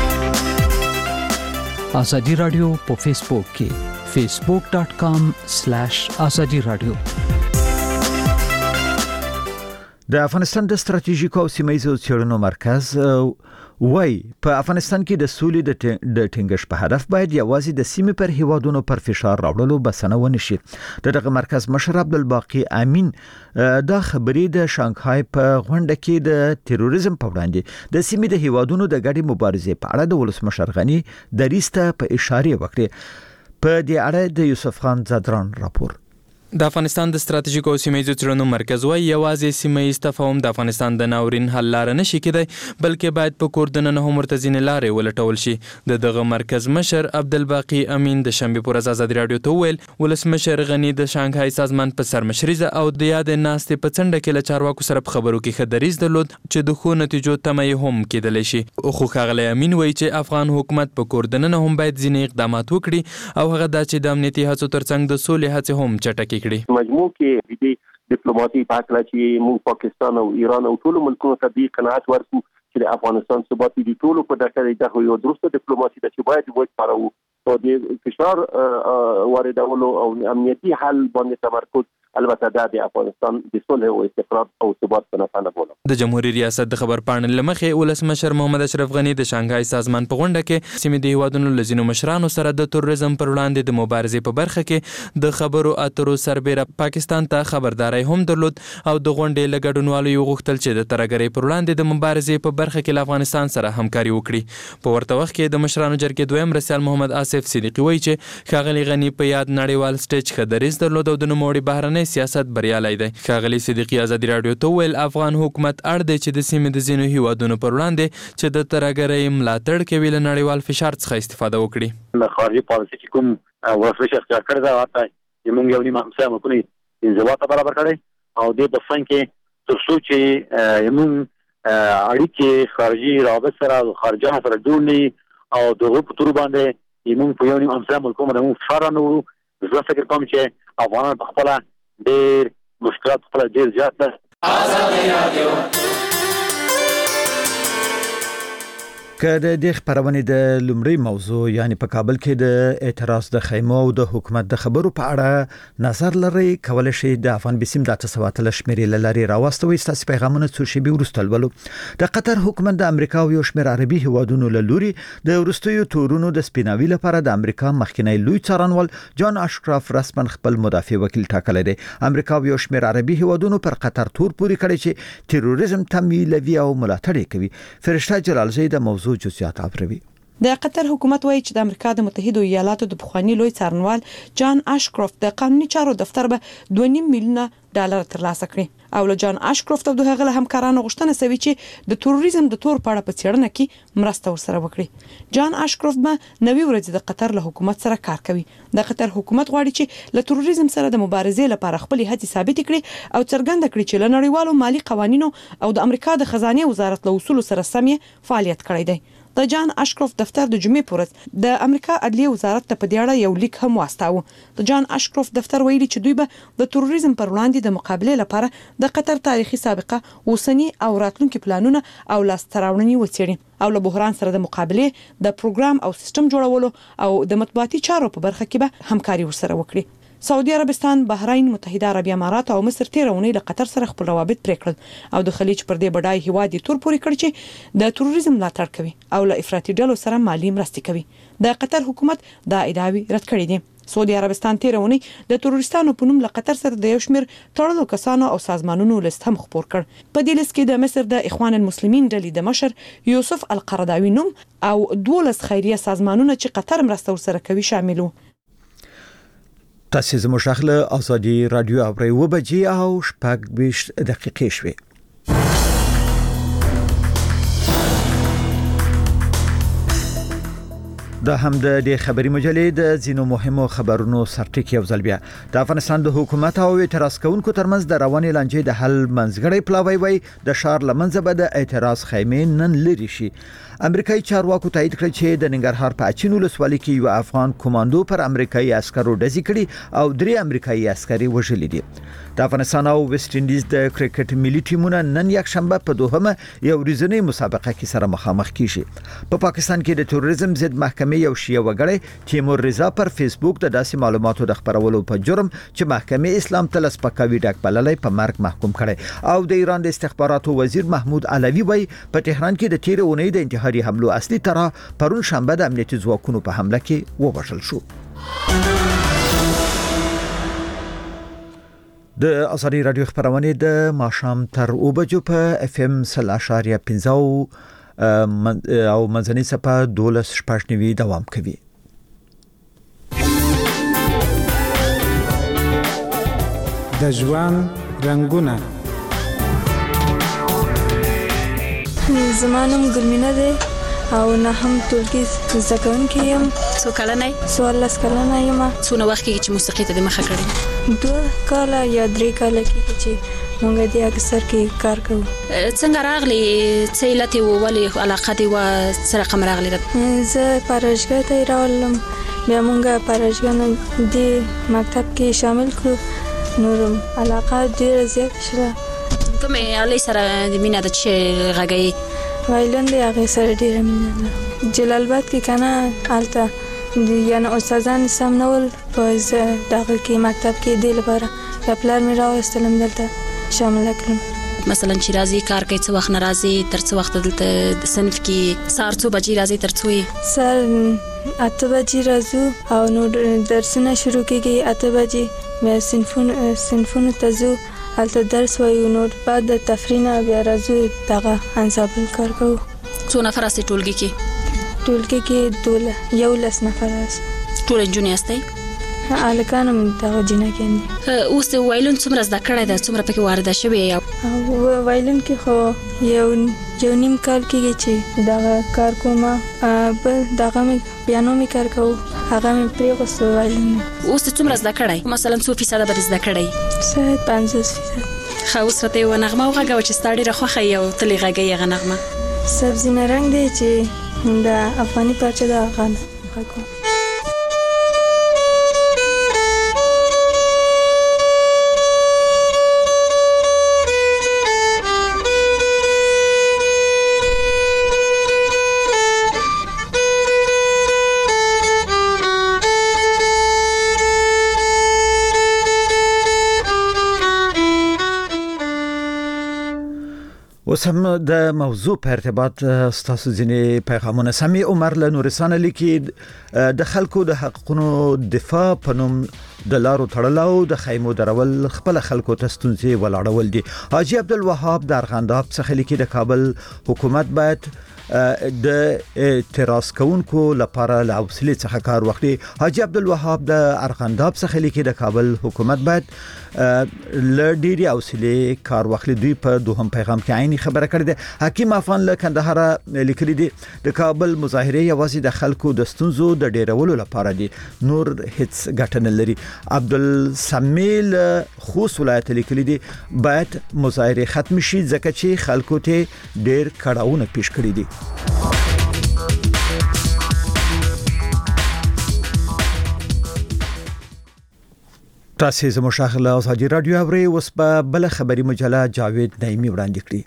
ازادي رادیو په فیسبوک کې facebook.com/azadi radio. د افغانستان د ستراتیژیکو او سیمه‌ییزو څېړنو مرکز وای په افغانستان کې د سولې د ټینګښت په هدف باید یوازې د سیمې پر هیوادونو پر فشار راوړلو بسنه ونه شي. دغه مرکز مشر عبدالباقی امین دا خبرې د شانګهای په غونډه کې د تروریزم په وړاندې د سیمې د هیوادونو د ګډې مبارزې په اړه د ولسمشر غنی دریسته په اشاره وکړه. په دې اړه د یوسف خان زادران راپور. د افغانستان د ستراتیژیکو او سیمه‌ییزو څېړنو مرکز وايي یوازې سیمه‌ییز تفاهم د افغانستان د ناورین حل لاره نشي کېدای، بلکې باید په کور دننه هم ورته ځینې لارې ولټول شي. دغه مرکز مشر عبدالباقی امین د شنبې پر ورځ ازادي راډیو ته وویل ولسمشر غنی د شانګهای سازمان په سرمشريزه او د یادې ناستې په څنډه کې له چارواکو سره په خبرو کې ښه دریځ درلود چې د ښو نتیجو تمه یې هم کېدلی شي. خو ښاغلی امین وایي چې افغان حکومت په کور دننه هم باید ځینې اقدامات وکړي او هغه دا چې د امنیتي هڅو ترڅنګ د سولې هڅې هم چټکې کړي. مجموع کې د ډیپلوماسي په حق چې موږ پاکستان او ایران او ټول ملکونو ته د قناعت ورکړو چې د افغانستان ثبات دي ټول په دغه یو درسته ډیپلوماسي د چې باید وکړو او د فشار واردولو او امنیتي حل باندې تمرکز البته د افغانستان د صلح او استقرار او ثبات په نفع نه بوله. د جمهوریت ریاست د خبر پاڼې لمخې ولسمشر محمد اشرف غنی د شانګهای سازمان په غونډه کې سیمې د هیوادونو له ځینو مشرانو سره د تروریزم پر وړاندې د مبارزې په برخه کې د خبرو اترو سربېره پاکستان ته خبرداري هم درلود او د غونډې له ګډونوالو یې غوښتل چې د ترهګرۍ پر وړاندې د مبارزې په برخه کې له افغانستان سره همکاري وکړي. په ورته وخت کې د مشرانو جرګې دویم رئیس محمد آصف صدیقی وایي چې ښاغلي غنی په یاد نړیوال سټیج ښه دریځ درلود او د نوموړي بهرنی سیاست بریالی دی. ښاغلي صدیقی ازادي راډیو ته وویل افغان حکومت اړ دی چې د سیمې د ځینو هیوادونو پر وړاندې چې د ترهګرۍ ملاتړ کوي له نړیوال فشار څخه استفاده وکړي. له خارجي پالیسي چې کوم ورزش اختیار کړی دا واته زموږ یو نیمه همسایه ملکونه انضباط برابر کړی او د بسنګ کې تر څو چې زموږ اړیکې خارجي روابط سره خارجه سره جوړ نه او دغه په تور باندې زموږ په یو نیمه همسایه ملکونه موږ فشار نه ورو. زه فکر کوم چې افغانان په خپل ډېر مشکلات خپل ډېر زیات ده. ازادي راډیو که د دې خبرونه د لومړی موضوع یعنی په کابل کې د اعتراض د خیمو او د حکومت د خبرو په اړه نظر لري کولای شي د افغان بسیم د تسواتل شمیرې لاري راوستوي. تاسو پیغامونه څو شی به ورستل ولو د قطر حکومت د امریکا او یو شمېر عربي هیوادونو له لوري د ورستیو تورونو د سپیناوي لپاره د امریکا مخکنی لوی څارنوال جان اشکراف رسمن خپل مدافع وکیل ټاکلی دی. امریکا او یو شمېر عربي هیوادونو پر قطر تور پوري کړی چې تروریزم تمویلوي او ملاتړ کوي. فرشته جلالزی د موضوع جزئیات اپروي. د قطر حکومت وایي چې د امریکا د متحده ایالاتو د پخوانی لوی څارنوال جان اشکروفت د قانوني چارو دفتر به 2.5 میلیون ډالر ترلاسه کړي او له جان اشکروفت او دغه همکارانو غوښتنه شوې چې د تروریزم د تور پاړه په څېړنه کې مرسته ورسره وکړي. جان اشکروفت به 90 ورځې د قطر له حکومت سره کار کوي. د قطر حکومت غواړي چې له تروریزم سره د مبارزې لپاره خپل هڅې ثابت کړي او څرګنده کړي چې له نړیوالو مالی قوانینو او د امریکا د خزانه وزارت له اصولو سره سم فعالیت کړی دی. د جان اشکروف دفتر د جمعې پورز د امریکا عدلیه وزارت ته په دې اړه یو لیک هم واستاوه. د جان اشکروف دفتر ویلي چې دوی به د تروریزم پر وړاندې د مقابله لپاره د قطر تاریخي سابقه، اوسنی او راتلونکي پلانونه او لاستراوړنې وڅېړي او له بحران سره د مقابله د پروګرام او سیستم جوړولو او د مطبوعاتي چارو په برخه کې به همکاري ورسره وکړي. سعودي عربستان، بحرین، متحده عربی امارات او مصر تیرونی له قطر سره خپل روابط پرې کړل او د خلیج پر دې بډای هیواد تور پوري کړ چې د تروریزم ملاتړ کوي او له افراطي ډلو سره مالی مرستې کوي. د قطر حکومت دا ادعاوې رد کړې دي. سعودي عربستان تیرونی د تروریستانو په نوم له قطر سره د یو شمېر تړلو کسانو او سازمانونو لیست هم خپور کړ. په دې لیست کې د مصر د اخوان المسلمین ډلې د مشر یوسف القرداوی نوم او 12 خیریه سازمانونه چې قطر مرسته ورسره کوي شامل وو. تاسو زموږ شغله ازادي رادیو اوري وبجي او شپږ 20 دقیقې شوي. دا هم د خبري مجلې د زینو مهمو خبرونو سرټکی او ځلبیا. د افغانستان د حکومت او اعتراض کوونکو ترمنځ د رواني لانجې د حل منځګړی پلاوی وای د شار لمنځه به د اعتراض خیمه نن لري شي. امریکایي چارواکو تایید کړ چې د ننګرهار په اچین ولسوالۍ کې یو افغان کمانډو پر امریکایي عسکرو ډزې کړې او 3 امریکایي عسکري وژل دي. د افغانستان او ویسټ انډیز د کرکټ ملي ټیمونه نن یک شنبه په دوهمه یو ورځنی مسابقه کې سره مخامخ کیږي. په پاکستان کې د تروریزم ضد محکمې یو شیعه وګړی تیمور رضا پر فیسبوک د داسې معلوماتو د خبرولو په جرم چې محکمې اسلام ته سپکاوي ډک بللای په مرګ محکوم کړي. او د ایران د استخباراتو وزیر محمود علوی وای په تهران کې د تیر اونۍ د انتحاري حملو اصلي طرح پرون شنبه د امنیتي ځواکونو په حمله کې ووژل شو. د ازادي رادیو خبرونه د ماشام تر اوبجو په اف ام 0.15 او منځنۍ صفه 12.9 دوام کوي. د ژوند رنگونه زمانم ګلمینه ده او نه هم ټولګي زکون کې يم. څو کلنه؟ 14 کلنه یم. څونه وخت کې چې موسیقي ته د مخه کړی؟ 2 کاله یا 3 کاله کې چې مونږ د اکثر کې کار کوو. څنګه راغلی؟ څه علت و ولې علاقه دی و سره کوم راغلی؟ زه پراشګه ته راولم، بیا مونږه پراشګه د مکتب کې شامل کړو، نور علاقه ډیره زیات شوه. کومه علي سره د مینا د چې غږی وایلن دی هغه سره ډیره مینه ده. جلال آباد کې کنه الته یعنی استادان سم نول پس دغه کې مکتب کې دی لپاره خپل مې راوستلم دلته شامل کړم. مثلا چې راځي کار کوي څه وخت ناراضي تر څه وخت دلته د صنف کې سار څو بجې راځي تر څو سر 8 بجې راځو او نو درسونه شروع کیږي 8 بجې مې صنفونو ته ځو الته درس وایو، نو بعد د تفریح بیا راځو دغه انسامبل کار کوو. څو نفر استه ټولګي کې؟ ټولګي کې 12 نفر اس. ټول جونی استي؟ الکانم دغه جنہ کې. اوس وایلون څومره زده کړی ده؟ څومره پکې وارده شوی یا؟ وایلون کې خو یو نیم کال کې چې دغه کار کوم، بل دغه مې پیانو مې کار کوو، هغه مې پریغوستو وایلون. اوس څومره زده کړی؟ مثلا څو فیصد به زده کړی؟ شاید 50%. خو اوس راته و نغمه وغږه چې ستړي راخوخه یو تلې غږی غ نغمه. سبزی نرنګ دی چې د افغاني پارچه د افغان غږو. اوس هم د موضوع په ارتباط ستاسو ځینې پیغامونه سمي عمر له نورستان لیکي د خلکو د حقوقو دفاع په نوم د لارو تړلو د خیمو درول خپل خلکو ته ستونزې ولاړول دي. حاجی عبدالوهاب د ارغنداب څخه لیکي د کابل حکومت باید د اعتراض کوونکو لپاره له حوصلې څخه کار واخلي. حاجی عبدالوهاب د ارغنداب څخه لیکي د کابل حکومت باید له ډېرې حوصلې کار واخلي. دوی په دوهم پیغام کې عیني خبره کړې ده. حکیم افغان له کندهار لیکلي دي د کابل مظاهره یوازې د خلکو د ستونزو د ډیرولو لپاره دي، نور هیڅ ګټه نه لري. عبدالسمیل خوست ولایت لیکلي دي باید مظاهره ختم شي ځکه چې خلکو ته ډېر کړهونه پیښ کړي دي. تاسو زموږ شاخله ازادي رادیو اوري اوس په بل خبري مجله جاوید نعیمی وړاندې کړي.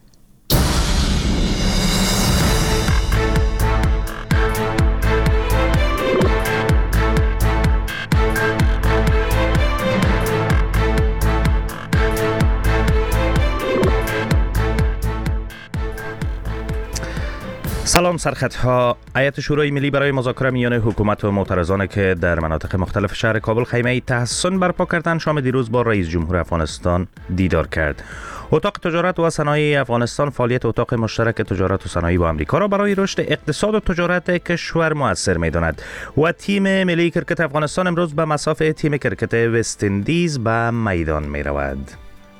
سلام سرخطها. هیئت شورای ملی برای مذاکره میان حکومت و معترضان که در مناطق مختلف شهر کابل خیمه تحسن برپا کردند شام دیروز با رئیس جمهور افغانستان دیدار کرد. اتاق تجارت و صنایع افغانستان فعالیت اتاق مشترک تجارت و صنایع با آمریکا را برای رشد اقتصاد و تجارت کشور مؤثر می‌داند و تیم ملی کرکت افغانستان امروز به مسافه تیم کرکت وست اندیز به میدان می‌رود.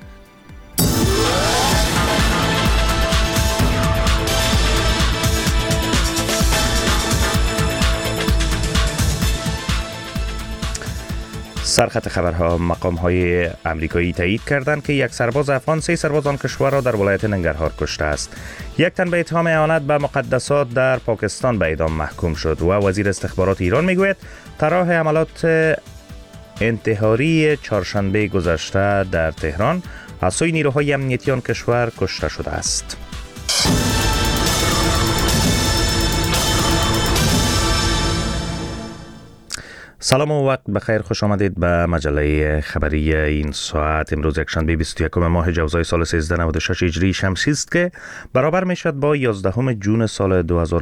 سرخط خبرها. مقام‌های آمریکایی تایید کردند که یک سرباز افغان 3 سرباز آن کشور را در ولایت ننگرهار کشته است. یک تن به اتهام اعانت به مقدسات در پاکستان به اعدام محکوم شد و وزیر استخبارات ایران میگوید طراح حملات انتحاری چهارشنبه گذشته در تهران از سوی نیروهای امنیتی آن کشور کشته شده است. سلام و وقت بخیر، خوش آمدید به مجله خبری این ساعت. امروز یکشنبه 21 ماه جوزای سال 1396 هجری شمسی است که برابر می شد با 11 جون سال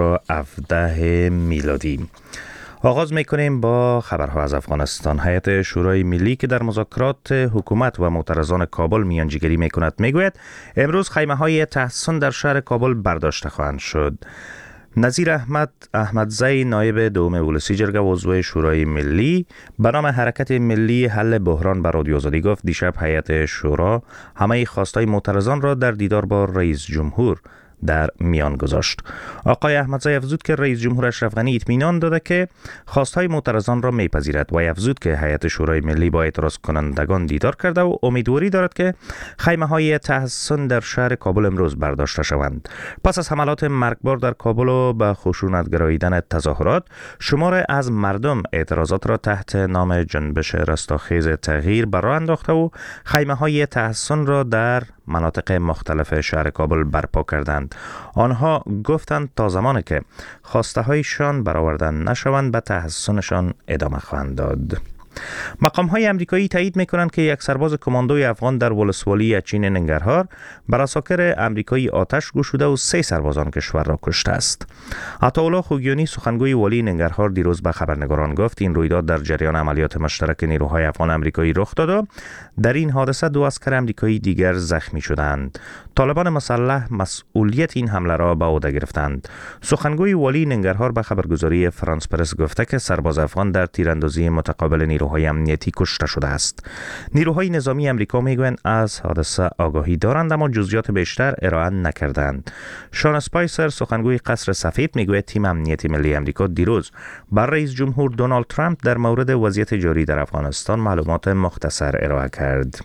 2017 میلادی. آغاز میکنیم با خبرها از افغانستان. هیئت شورای ملی که در مذاکرات حکومت و معترضان کابل میانجیگری میکند میگوید امروز خیمه های تحسن در شهر کابل برداشته خواهند شد. نظیر احمدزی نایب دوم ولسی جرگه و عضو شورای ملی به نام حرکت ملی حل بحران به رادیو آزادی گفت دیشب هیئت شورا همه خواستای معترضان را در دیدار با رئیس جمهور در میان گذاشت. آقای احمدزی افزود که رئیس جمهور اشرف غنی اطمینان داده که خواستهای معترضان را میپذیرد و افزود که هیئت شورای ملی با اعتراض کنندگان دیدار کرده و امیدواری دارد که خیمه های تحسن در شهر کابل امروز برداشته شوند. پس از حملات مرگبار در کابل و به خشونت گراییدن تظاهرات، شمار از مردم اعتراضات را تحت نام جنبش رستاخیز تغییر به راه انداخته و خیمه های تحسن را در مناطق مختلف شهر کابل برپا کردند. آنها گفتند تا زمانی که خواسته هایشان برآورده نشوند به تحسنشان ادامه خواهند داد. مقام های امریکایی تایید میکنند که یک سرباز کماندوی افغان در ولسوالی اچین ننگرهار بر عساکر امریکایی آتش گشوده و 3 سربازان کشور را کشته است. عطاالله خوگیانی سخنگوی والی ننگرهار دیروز به خبرنگاران گفت این رویداد در جریان عملیات مشترک نیروهای افغان امریکایی رخ داد و در این حادثه 2 عسکر امریکایی دیگر زخمی شدند. طالبان مسلح مسئولیت این حمله را به عهده گرفتند. سخنگوی والی ننگرهار به خبرگزاری فرانس پرس گفته که سرباز افغان در تیراندازی متقابل نیروهای امنیتی کشته شده است. نیروهای نظامی امریکا میگویند از حادثه آگاهی دارند اما جزئیات بیشتر ارائه نکردند. شان اسپایسر سخنگوی قصر سفید میگوید تیم امنیتی ملی امریکا دیروز بر رئیس جمهور دونالد ترامپ در مورد وضعیت جاری در افغانستان معلومات مختصر ارائه کرد.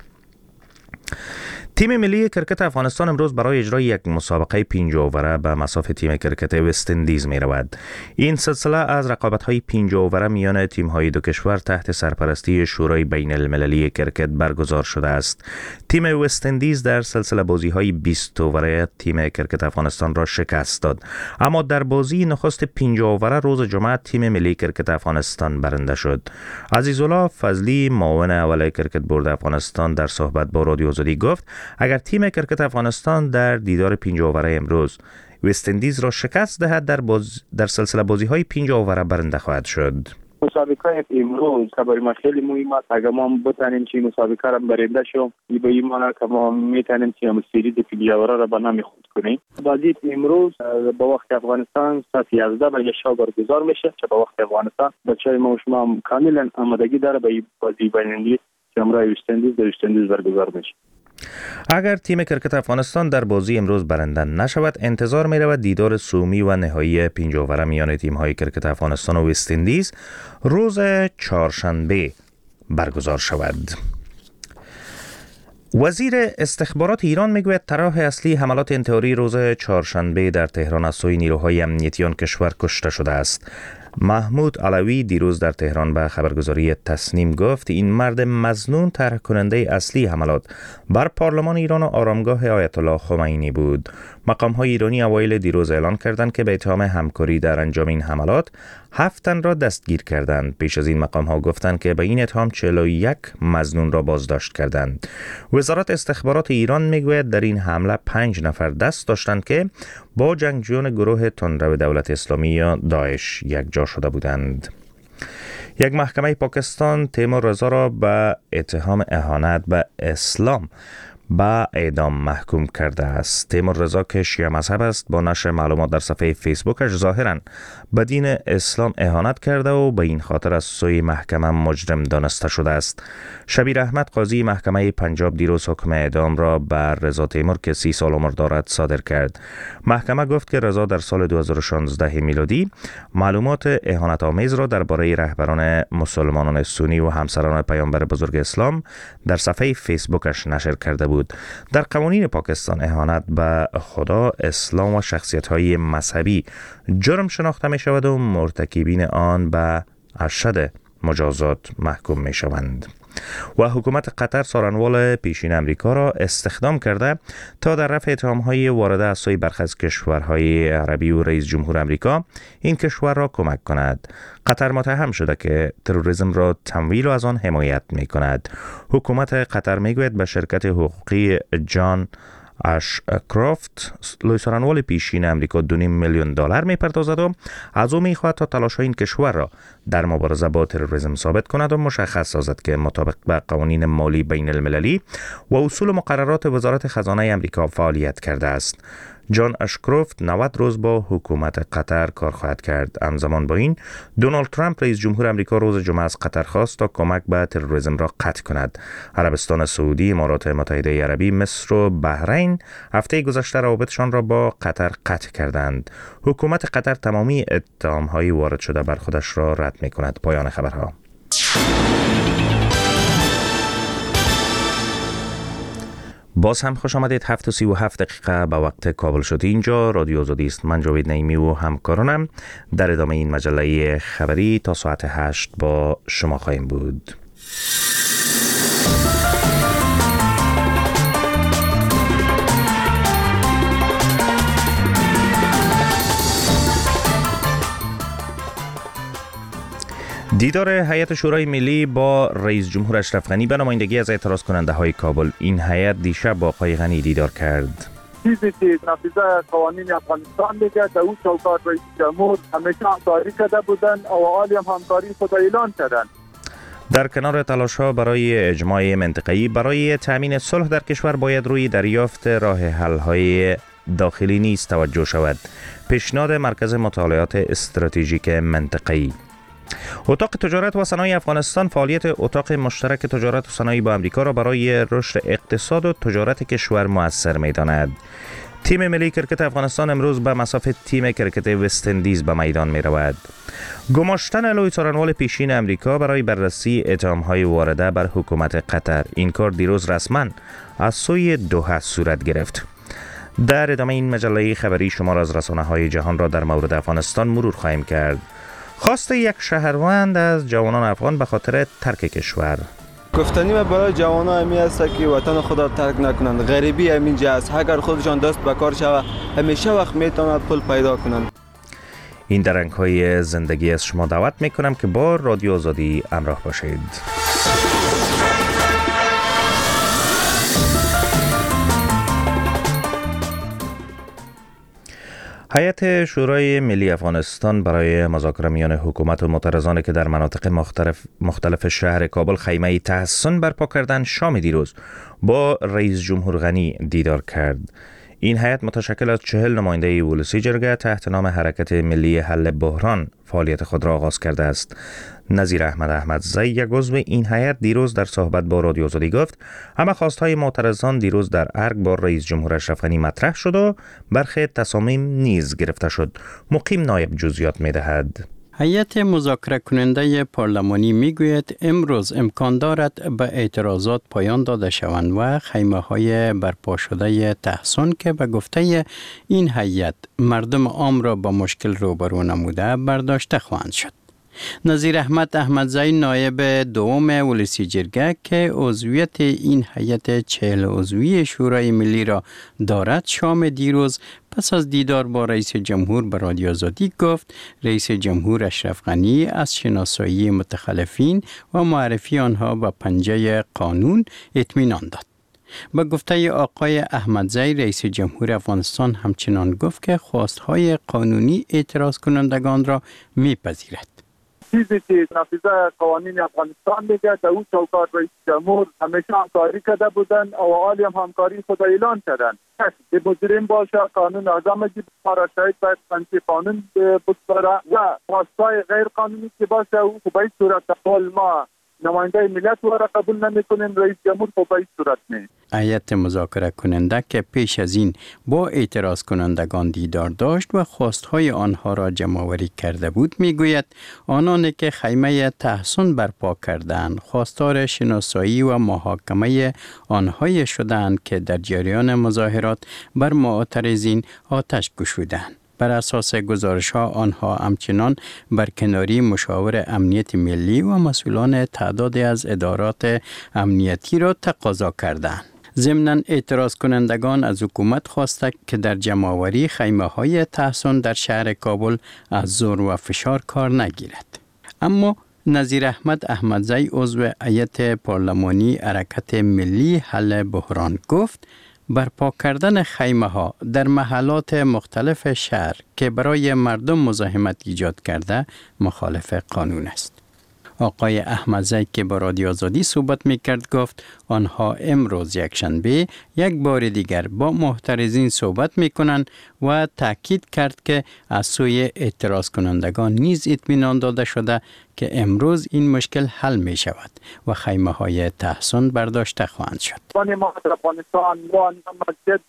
تیم ملی کرکت افغانستان امروز برای اجرای یک مسابقه 5 اووره به مسافت تیم کرکت وست اندیز می رود. این سلسله از رقابت‌های 5 اووره میان تیم‌های دو کشور تحت سرپرستی شورای بین المللی کرکت برگزار شده است. تیم وست اندیز در سلسله بازی‌های 20 اووره تیم کرکت افغانستان را شکست داد. اما در بازی نخست 5 اووره روز جمعه تیم ملی کرکت افغانستان برنده شد. عزیزالله فضلی معاون اول کرکت بورد افغانستان در صحبت با رادیو آزادی گفت اگر تیم کرکت افغانستان در دیدار 5 اووره امروز وست اندیز را شکست دهد در سلسله بازی‌های 5 اووره برنده خواهد شد. مسابقه امروز خبری ما خیلی مهمه است. اگر ما بتانیم که مسابقه را برنده شویم به این معنی که ما میتونیم که سری 5 اووره را به نام خود کنیم. بازی امروز با وقت افغانستان ساعت 11 به شب برگزار میشه که با وقت افغانستان بچه‌های ما و شما کاملا آمادگی داره به این بازی بین‌المللی که امروز وست اندیز در وست اندیز برگزار میشه. اگر تیم کرکت افغانستان در بازی امروز برنده نشود انتظار می رود دیدار سومی و نهایی 5 اووره میان تیم های کرکت افغانستان و وست اندیز روز چهارشنبه برگزار شود. وزیر استخبارات ایران میگوید طراح اصلی حملات انتحاری روز چهارشنبه در تهران از سوی نیروهای امنیتی آن کشور کشته شده است. محمود علوی دیروز در تهران به خبرگزاری تسنیم گفت این مرد مظنون طرح کننده اصلی حملات بر پارلمان ایران و آرامگاه آیت الله خمینی بود. مقام‌های ایرانی اوایل دیروز اعلان کردند که به اتهام همکاری در انجام این حملات 7 تن را دستگیر کردند. پیش از این مقام‌ها گفتند که به این اتهام 41 مظنون را بازداشت کردند. وزارت استخبارات ایران میگوید در این حمله 5 نفر دست داشتند که با جنگجویان گروه تندرو دولت اسلامی یا داعش یکجا شده بودند. یک محکمه پاکستان تیمور رضا را به اتهام اهانت به اسلام به اعدام محکوم کرده است. تیمور رضا که شیعه مذهب است با نشر معلومات در صفحه فیسبوکش ظاهراً به دین اسلام اهانت کرده و به این خاطر از سوی محکمه مجرم دانسته شده است. شبیر احمد قاضی محکمه پنجاب دیروز حکم اعدام را بر رضا تیمور که 30 سال عمر دارد صادر کرد. محکمه گفت که رضا در سال 2016 میلادی معلومات اهانت آمیز را درباره رهبران مسلمانان سنی و همسران پیامبر بزرگ اسلام در صفحه فیسبوکش نشر کرده بود. در قوانین پاکستان اهانت به خدا، اسلام و شخصیت‌های مذهبی جرم شناخته می شود و مرتکبین آن به اشد مجازات محکوم می شوند. و حکومت قطر سارنوال پیشین امریکا را استخدام کرده تا در رفع اتهام‌های وارده از سوی برخی از کشورهای عربی و رئیس جمهور امریکا این کشور را کمک کند. قطر متهم شده که تروریسم را تمویل و از آن حمایت می کند. حکومت قطر می گوید به شرکت حقوقی جان اشکرافت سارنوال پیشین امریکا $2.5 میلیون میپردازد و از او میخواهد تا تلاش این کشور را در مبارزه با تروریسم ثابت کند و مشخص سازد که مطابق با قوانین مالی بین المللی و اصول مقررات وزارت خزانه امریکا فعالیت کرده است. جان اشکروفت 90 روز با حکومت قطر کار خواهد کرد. همزمان با این دونالد ترامپ رئیس جمهور امریکا روز جمعه از قطر خواست تا کمک به تروریسم را قطع کند. عربستان سعودی، امارات متحده عربی، مصر و بحرین هفته گذشته روابطشان را با قطر قطع کردند. حکومت قطر تمامی اتهام‌های وارد شده بر خودش را رد می‌کند. پایان خبرها. باز هم خوش آمدید. 7:37 به وقت کابل شد. اینجا رادیو آزادی است. من جاوید نعیمی و همکارانم در ادامه این مجله خبری تا ساعت 8 با شما خواهیم بود. دیدار هیئت شورای ملی با رئیس جمهور اشرف غنی به نمایندگی از اعتراض کننده های کابل. این هیئت دیشب با آقای غنی دیدار کرد. چیزی که نافذه قوانین افغانستان میگه در اون چوکات رئیس جمهور همیشه همکاری کرده بودن و عالی هم همکاری خود اعلان کردن. در کنار تلاش‌ها برای اجماع منطقه‌ای برای تامین صلح در کشور باید روی دریافت راه حل‌های داخلی نیز توجه شود. پیشنهاد مرکز مطالعات استراتژیک منطقه‌ای. اتاق تجارت و صنایع افغانستان فعالیت اتاق مشترک تجارت و صنایع با امریکا را برای رشد اقتصاد و تجارت کشور مؤثر می‌داند. تیم ملی کرکت افغانستان امروز به مسافت تیم کرکت وست اندیز به میدان می‌رود. گماشتن لوی سارنوال پیشین امریکا برای بررسی اتهام‌های وارده بر حکومت قطر. این کار دیروز رسما از سوی دوحه صورت گرفت. در ادامه این مجله خبری شمار از رسانه‌های جهان را در مورد افغانستان مرور خواهیم کرد. خواست یک شهروند از جوانان افغان به خاطر ترک کشور. گفتنی و برای جوانان همی است که وطن خود را ترک نکنند. غریبی همینجا است. اگر خودشان دست به کار شود همیشه وقت میتواند پول پیدا کنند. این درنگ‌های زندگی از شما دعوت میکنم که با رادیو آزادی همراه باشید. هیئت شورای ملی افغانستان برای مذاکره میان حکومت و معترضانی که در مناطق مختلف شهر کابل خیمه تحسن برپا کردند شام دیروز با رئیس جمهور غنی دیدار کرد. این هیئت متشکل از 40 نماینده ولسی جرگه تحت نام حرکت ملی حل بحران فعالیت خود را آغاز کرده است. نظیر احمد احمدزی یک عضو این هیئت دیروز در صحبت با رادیو آزادی گفت همه خواستهای معترضان دیروز در ارگ با رئیس جمهور اشرف غنی مطرح شد و برخی تصامیم نیز گرفته شد. مقیم نایب جزئیات می‌دهد. هیئت مذاکره کننده پارلمانی میگوید امروز امکان دارد به اعتراضات پایان داده شوند و خیمه‌های برپا شده تحصن که به گفته این هیئت مردم عام را با مشکل روبرو نموده برداشته خواهند شد. نظیر احمد احمدزی نایب دوم ولسی جرگه که عضویت این هیئت 40 عضوی شورای ملی را دارد شام دیروز پس از دیدار با رئیس جمهور به رادیو آزادی گفت رئیس جمهور اشرف غنی از شناسایی متخلفین و معرفی آنها به پنجه قانون اطمینان داد. با گفته آقای احمدزی رئیس جمهور افغانستان همچنان گفت که خواستهای قانونی اعتراض کنندگان را میپذیرد. چیزی که نافذه قوانین افغانستان میگه در اون چوکات رئیس جمهور همیشه همکاری کرده بودن و عالی هم همکاری خود اعلان کردن. که مجرم باشه قانون اعظم اجی بسپاره شاید باید پنچه قانون بسپاره و خواستای غیر قانونی که باشه او به این صورت قول ما نماینده ملت را قبول نمی‌کنیم رئیس جمهور به این صورت نه. هیئت مذاکره کننده که پیش از این با اعتراض کنندگان دیدار داشت و خواستهای آنها را جمع‌آوری کرده بود میگوید آنانی که خیمه تحصن برپا کردند خواستار شناسایی و محاکمه آنها شدند که در جریان مظاهرات بر معترضین آتش گشودند. بر اساس گزارش‌ها آنها همچنان برکناری مشاور امنیت ملی و مسئولان تعدادی از ادارات امنیتی را تقاضا کردند. ضمناً اعتراض کنندگان از حکومت خواستند که در جمع‌آوری خیمه‌های تحصن در شهر کابل از زور و فشار کار نگیرد. اما نظیر احمد احمدزی عضو هیئت پارلمانی حرکت ملی حل بحران گفت برپا کردن خیمه ها در محلات مختلف شهر که برای مردم مزاحمت ایجاد کرده مخالف قانون است. آقای احمدزی که با رادیو آزادی صحبت میکرد گفت آنها امروز یکشنبه یک بار دیگر با معترضین صحبت میکنند و تاکید کرد که از سوی اعتراض کنندگان نیز اطمینان داده شده که امروز این مشکل حل می شود و خیمه های تحصن برداشته خواهند شد. نه ما در افغانستان نه مسجد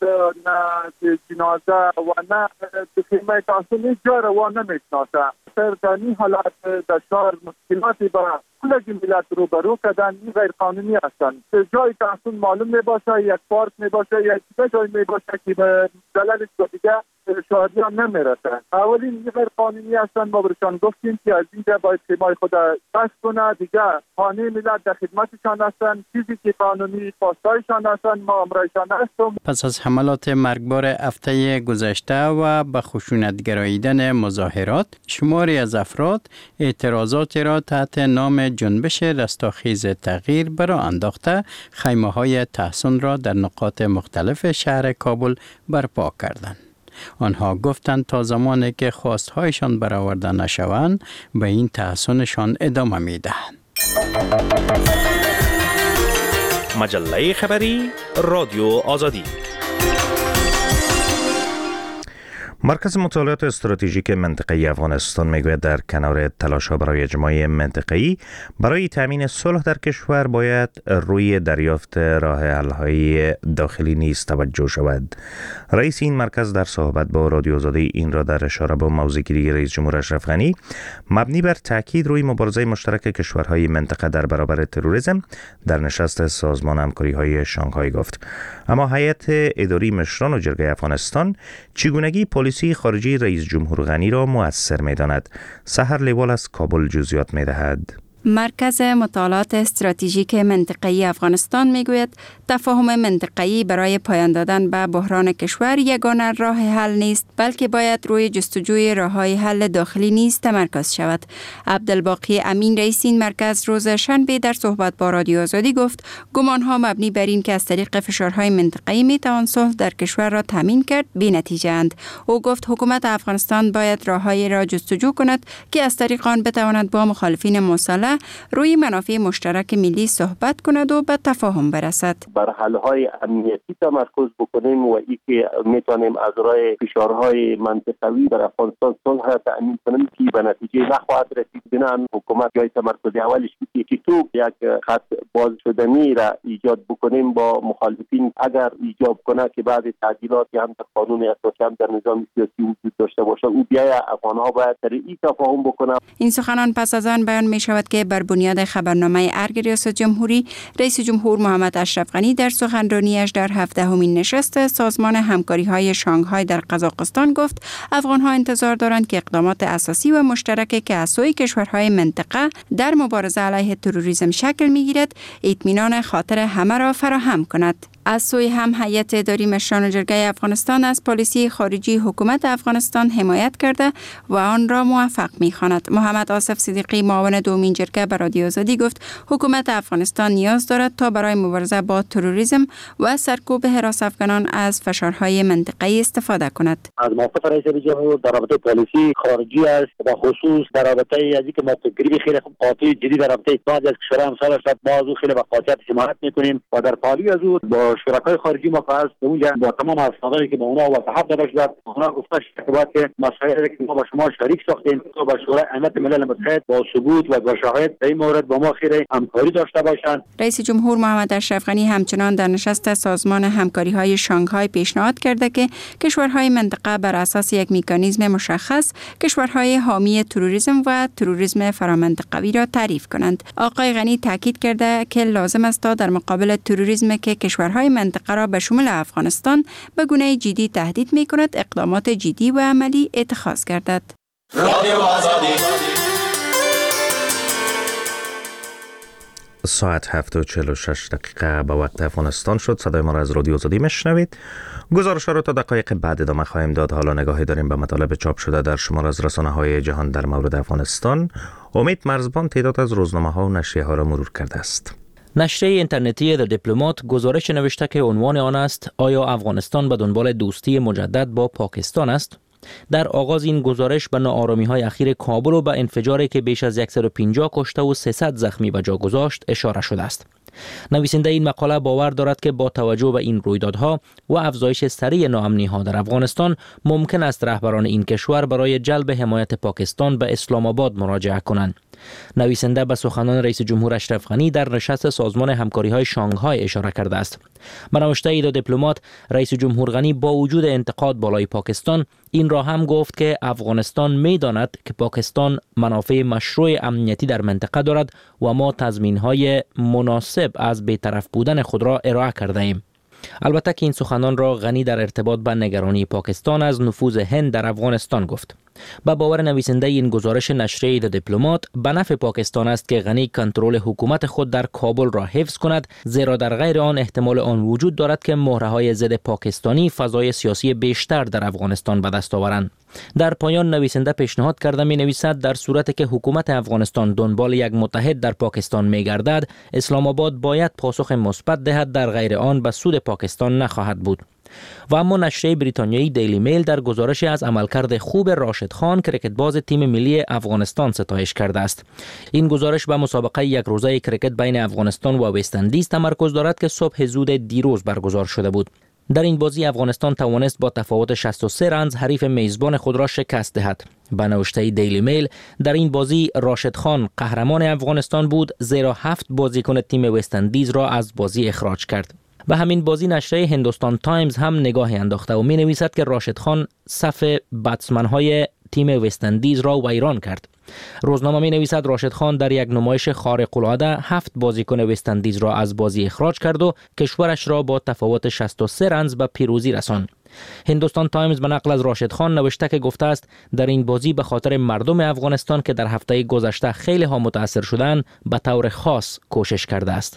نه جنازه و نه خیمه تحصن جا رو نمیشناسه. در این حالت در شهر مشکلاتی با کل ملت روبرو کردن این غیر قانونی هستند. جای تحصن معلوم می باشه یک پارک می باشه یک جای می باشه که به دلالش با دیگه شهریان نمیرسن. اولین این غیر قانونی هستند. ما برشان گفتیم که از اینجا باید خیمه خود بست کنه دیگه خانه ملت در خدمتشان هستند. چیزی که قانونی خواستایشان هستند ما امرایشان هستیم. پس از حملات مرگبار هفته گذشته و به خشونت گراییدن مظاهرات شماری از افراد اعتراضات را تحت نام جنبش رستاخیز تغییر برآ انداخته خیمه های تحصن را در نقاط مختلف شهر کابل برپا کردند. آنها گفتند تا زمانی که خواستهایشان برآورده نشوند به این تحصنشان ادامه میدهند. مجله خبری رادیو آزادی. مرکز مطالعات استراتژیک منطقه‌ای افغانستان میگوید در کنار تلاش‌ها برای اجماع منطقه‌ای برای تامین صلح در کشور باید روی دریافت راه حل‌های داخلی نیز توجه شود. رئیس این مرکز در صحبت با رادیو آزادی این را در اشاره به موضوعگیری رئیس جمهور اشرف غنی مبنی بر تاکید روی مبارزه مشترک کشورهای منطقه در برابر تروریسم در نشست سازمان همکاری‌های شانگهای گفت. اما هیئت اداری مشران و جرگه افغانستان چگونگی پالیسی خارجی رئیس جمهور غنی را مؤثر می‌داند. سحر لیوال از کابل جزئیات می‌دهد. مرکز مطالعات استراتژیک منطقه‌ای افغانستان میگوید تفاهم منطقه‌ای برای پایان دادن به بحران کشور یگانه راه حل نیست بلکه باید روی جستجوی راه‌های حل داخلی نیز تمرکز شود. عبدالباقی امین رئیس این مرکز روز شنبه در صحبت با رادیو آزادی گفت گمان‌ها مبنی بر این که از طریق فشارهای منطقه‌ای میتوان صلح در کشور را تامین کرد بی‌نتیجه‌اند. او گفت حکومت افغانستان باید راه‌هایی را جستجو کند که از طریق آن بتواند با مخالفین مسلح مبارزه روی منافع مشترک ملی صحبت کند و به تفاهم برسد. بر حل‌های امنیتی تمرکز بکنیم و اینکه میتونیم از راه فشارهای منطقوی در افغانستان صلح را تأمین کنیم که به نتیجه نخواهد رسید. بنابراین حکومت جای تمرکز اولش که تو یک خط باز شدنی را ایجاد بکنیم با مخالفین اگر ایجاب کنه که بعد تعدیلات هم در قانون اساسی هم در نظام سیاسی وجود داشته باشه او بیای افغان‌ها باید در این تفاهم بکنه. این سخنان پس از آن بیان می شود که بر بنیاد خبرنامه ارگ ریاست جمهوری رئیس جمهور محمد اشرف غنی در سخنرانیش در 17مین نشست سازمان همکاری‌های شانگهای در قزاقستان گفت افغان‌ها انتظار دارند که اقدامات اساسی و مشترک که از سوی کشورهای منطقه در مبارزه علیه تروریسم شکل می‌گیرد اطمینان خاطر همه را فراهم کند. از سوی هم هیئت اداری مشران جرگه افغانستان از پالیسی خارجی حکومت افغانستان حمایت کرده و آن را موفق می‌خواند. محمد آصف صدیقی معاون دومین جرگه به رادیو آزادی گفت حکومت افغانستان نیاز دارد تا برای مبارزه با تروریسم و سرکوب حراس افغانان از فشارهای منطقه‌ای استفاده کند. از موقف رئیس جمهور در رابطه پالیسی خارجی است و خصوص در رابطه از اینکه ما تقریبی خیلی قاطع جدی در رابطه بعضی از کشورها همسایه است ما خیلی با قاطعیت حمایت می‌کنیم و در پالی از او با شرکای خارجی ما قرض اونجا با تمام افرادی که با اونا وضاحت داده شد اونا گفته شد که مسائلی که ما با شما شریک ساختیم تو با شورای امنیت ملل متحد با ثبوت و با شواهد در این مورد با ما خیلی همکاری داشته باشند. رئیس جمهور محمد اشرف غنی همچنان در نشست سازمان همکاری‌های شانگهای پیشنهاد کرده که کشورهای منطقه بر اساس یک مکانیزم مشخص کشورهای حامی تروریسم و تروریسم فرامنطقوی را تعریف کنند. آقای غنی تاکید کرده که لازم است تا در مقابل تروریسم که کشورهای منطقه را به شمول افغانستان به گونه جدی تهدید می کند اقدامات جدی و عملی اتخاذ گردد. ساعت 7:46 به وقت افغانستان شد. صدای ما را از رادیو آزادی میشنوید. گزارش را تا دقایق بعد ادامه خواهیم داد. حالا نگاهی داریم به مطالب چاپ شده در شمار از رسانه‌های جهان در مورد افغانستان. امید مرزبان تعداد از روزنامه‌ها و نشریه‌ها را مرور کرده است. نشریه اینترنتی در دیپلمات گزارش نوشته که عنوان آن است آیا افغانستان به دنبال دوستی مجدد با پاکستان است؟ در آغاز این گزارش به ناآرامی‌های اخیر کابل و به انفجاری که بیش از 150 کشته و 300 زخمی به جا گذاشت اشاره شده است. نویسنده این مقاله باور دارد که با توجه به این رویدادها و افزایش سریع ناامنی‌ها در افغانستان ممکن است رهبران این کشور برای جلب حمایت پاکستان به اسلام آباد مراجعه کنند. نویسنده به سخنان رئیس جمهور اشرف غنی در نشست سازمان همکاری‌های شانگهای اشاره کرده است. به نوشته ای دیپلمات رئیس جمهور غنی با وجود انتقاد بالای پاکستان این را هم گفت که افغانستان می‌داند که پاکستان منافع مشروع امنیتی در منطقه دارد و ما تضمین‌های مناسب از بی‌طرف بودن خود را ارائه کرده ایم. البته که این سخنان را غنی در ارتباط با نگرانی پاکستان از نفوذ هند در افغانستان گفت. با باور نویسنده این گزارش نشریه دیپلمات به نفع پاکستان است که غنی کنترل حکومت خود در کابل را حفظ کند، زیرا در غیر آن احتمال آن وجود دارد که مهره‌های ضد پاکستانی فضای سیاسی بیشتر در افغانستان به دست آورند. در پایان نویسنده پیشنهاد کرده می نویسد در صورتی که حکومت افغانستان دنبال یک متحد در پاکستان می گردد، اسلام آباد باید پاسخ مثبت دهد، در غیر آن به سود پاکستان نخواهد بود. و اما نشریه بریتانیایی دیلی میل در گزارشی از عملکرد خوب راشد خان کریکتباز تیم ملی افغانستان ستایش کرده است. این گزارش به مسابقه یک روزه کریکت بین افغانستان و وست اندیز تمرکز دارد که صبح زود دیروز برگزار شده بود. در این بازی افغانستان توانست با تفاوت 63 رنز حریف میزبان خود را شکست دهد. به نوشته دیلی میل در این بازی راشد خان قهرمان افغانستان بود، زیرا 7 بازیکن تیم وست اندیز را از بازی اخراج کرد. به همین بازی نشریه هندوستان تایمز هم نگاهی انداخته و می نویسد که راشد خان صف بتسمن‌های تیم وست اندیز را ویران کرد. روزنامه می نویسد راشد خان در یک نمایش خارق العاده 7 بازیکن وست اندیز را از بازی اخراج کرد و کشورش را با تفاوت 63 رنز به پیروزی رساند. هندوستان تایمز به نقل از راشد خان نوشته که گفته است در این بازی به خاطر مردم افغانستان که در هفته گذشته خیلی ها متاثر شدند به طور خاص کوشش کرده است.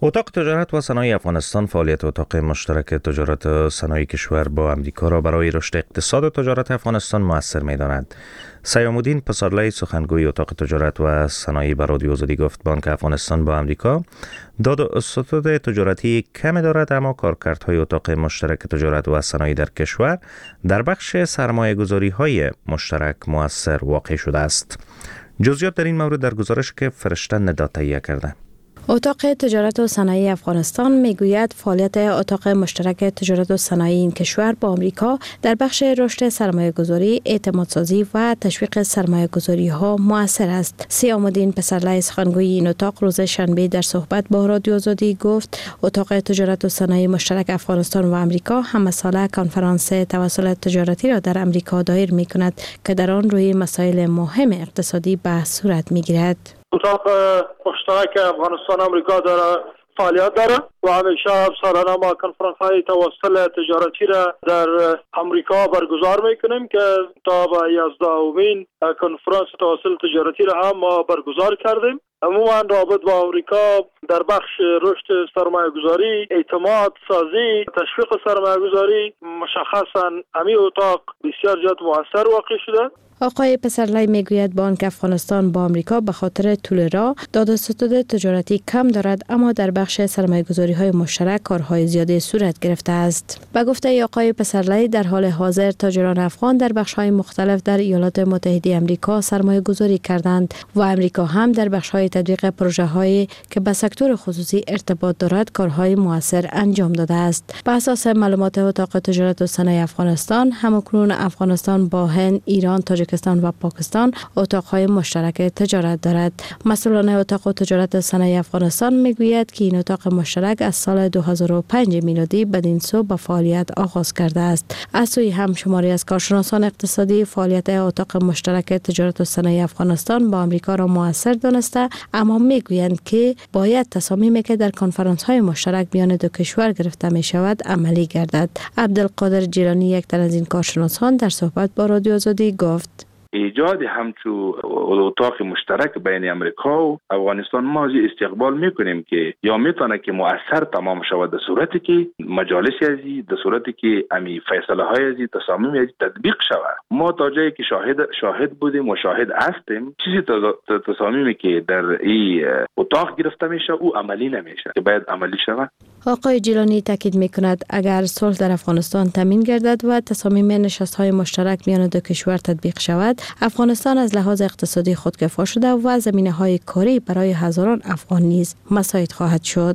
اتاق تجارت و صنایع افغانستان فعالیت اتاق مشترک تجارت و صنایع کشور با امریکا را برای رشد اقتصاد و تجارت افغانستان مؤثر می‌داند. سیام الدین پسرلی سخنگوی اتاق تجارت و صنایع به رادیو آزادی گفت بانک افغانستان با امریکا داد و استعداد تجارتی کمی دارد، اما کارکردهای اتاق مشترک تجارت و صنایع در کشور در بخش سرمایه‌گذاری‌های مشترک مؤثر واقع شده است. جزئیات در این مورد در گزارش که فرشته ندا تهیه کرده. اتاق تجارت و صنایع افغانستان میگوید فعالیت اتاق مشترک تجارت و صنایع این کشور با آمریکا در بخش رشد سرمایه‌گذاری، اعتمادسازی و تشویق سرمایه‌گذاری‌ها مؤثر است. سیام الدین پسرلی سخنگوی این اتاق روز شنبه در صحبت با رادیو آزادی گفت اتاق تجارت و صنایع مشترک افغانستان و آمریکا همساله کنفرانس توسل تجارتی را در آمریکا دایر می‌کند که در آن روی مسائل مهم اقتصادی بحث صورت می‌گیرد. اتاق مشترک افغانستان آمریکا داره فعالیت داره و همیشه سالانه ما کنفرانس های توسل تجارتی را در آمریکا برگزار میکنیم که تا به 11مین کنفرانس توسل تجارتی را هم ما برگزار کردیم. عموما رابط با آمریکا در بخش رشد سرمایه‌گذاری، اعتماد سازی، تشویق سرمایه‌گذاری مشخصا همین اتاق بسیار زیاد مؤثر واقع شده. آقای پسرلی میگوید بانک افغانستان با آمریکا به خاطر طول راه داد و ستد تجارتی کم دارد، اما در بخش سرمایه‌گذاری‌های مشترک کارهای زیادی صورت گرفته است. به گفته آقای پسرلی در حال حاضر تاجران افغان در بخش‌های مختلف در ایالات متحده آمریکا سرمایه‌گذاری کردند و آمریکا هم در بخش‌های تطبیق پروژه‌هایی که به سکتور خصوصی ارتباط دارد کارهای مؤثر انجام داده است. به اساس معلومات اتاق تجارت و صنایع افغانستان، همکنون افغانستان با هند، ایران، تاجیکستان و پاکستان اتاق‌های مشترک تجارت دارد. مسئولان اتاق تجارت و صنایع افغانستان میگوید که این اتاق مشترک از سال 2005 میلادی بدین سو به فعالیت آغاز کرده است. از سوی هم شماری از کارشناسان اقتصادی فعالیت اتاق مشترک تجارت و صنایع افغانستان با آمریکا را مؤثر دانسته، اما میگویند که باید تصامیمی که در کنفرانس‌های مشترک میان دو کشور گرفته می شود عملی گردد. عبدالقادر جیلانی یک تن از این کارشناسان در صحبت با رادیو آزادی گفت ایجاد همچو اتاق مشترک بین امریکا و افغانستان ما استقبال میکنیم که یا میتونه که مؤثر تمام شود در صورتی که مجالس ازی، در صورتی که امی فیصله های ازی، تصامیم ازی تطبیق شود. ما تا جایی که شاهد بودیم و شاهد هستیم، چیزی تصامیمی که در این اتاق گرفته میشه او عملی نمیشه که باید عملی شود. آقای جیلانی تاکید میکند اگر صلح در افغانستان تامین گردد و تصامیم نشست‌های مشترک میان دو کشور تطبیق شود، افغانستان از لحاظ اقتصادی خودکفا شده و زمینه‌های کاری برای هزاران افغان نیز مساعد خواهد شد.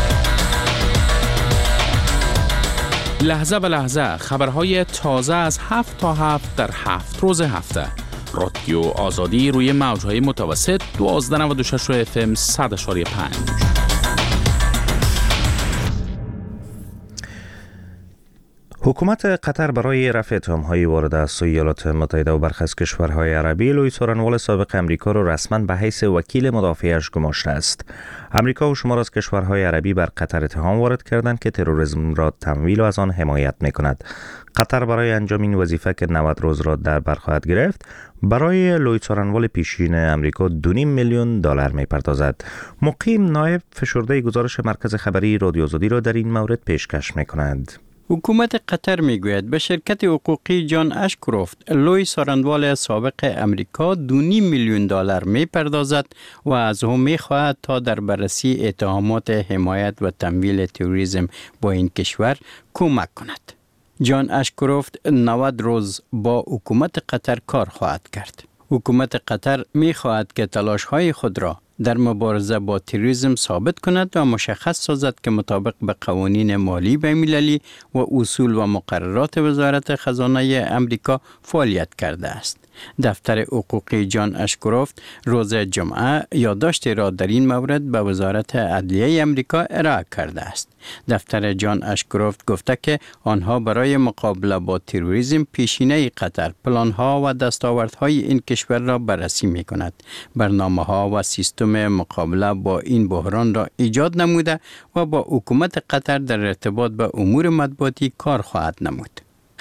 لحظه به لحظه خبرهای تازه از 7 تا 7 در 7 روز هفته. رادیو آزادی روی موج‌های متوسط 1296 FM 100.5. حکومت قطر برای رفع اتهام‌های وارده از سوی ایالات متحده و برخی از کشورهای عربی لوئیس څارنوال سابق امریکا را رسما به حیث وکیل مدافعش گماشته است. امریکا و شمار از کشورهای عربی بر قطر اتهام وارد کردند که تروریسم را تمویل و از آن حمایت می‌کند. قطر برای انجام این وظیفه که 90 روز را در بر خواهد گرفت، برای لوئیس څارنوال پیشین امریکا 2.5 میلیون دلار می‌پردازد. مقیم نایب فشرده گزارش مرکز خبری رادیو آزادی را در این مورد پیشکش می‌کند. حکومت قطر میگوید به شرکت حقوقی جان اشکروفت لوئیس څارنوال سابق امریکا 2.5 میلیون دلار میپردازد و از او میخواهد تا در بررسی اتهامات حمایت و تمویل تروریسم با این کشور کمک کند. جان اشکروفت 90 روز با حکومت قطر کار خواهد کرد. حکومت قطر میخواهد که تلاش‌های خود را در مبارزه با تروریسم ثابت کند و مشخص سازد که مطابق به قوانین مالی بین‌المللی و اصول و مقررات وزارت خزانه امریکا فعالیت کرده است. دفتر حقوقی جان اشکروفت روز جمعه یادداشتی را در این مورد به وزارت عدلیه امریکا ارائه کرده است. دفتر جان اشکروفت گفته که آنها برای مقابله با تروریسم پیشینه قطر پلان‌ها و دستاوردهای این کشور را بررسی می‌کند. برنامه‌ها و سیستم مقابله با این بحران را ایجاد نموده و با حکومت قطر در ارتباط به امور مطبوعاتی کار خواهد نمود.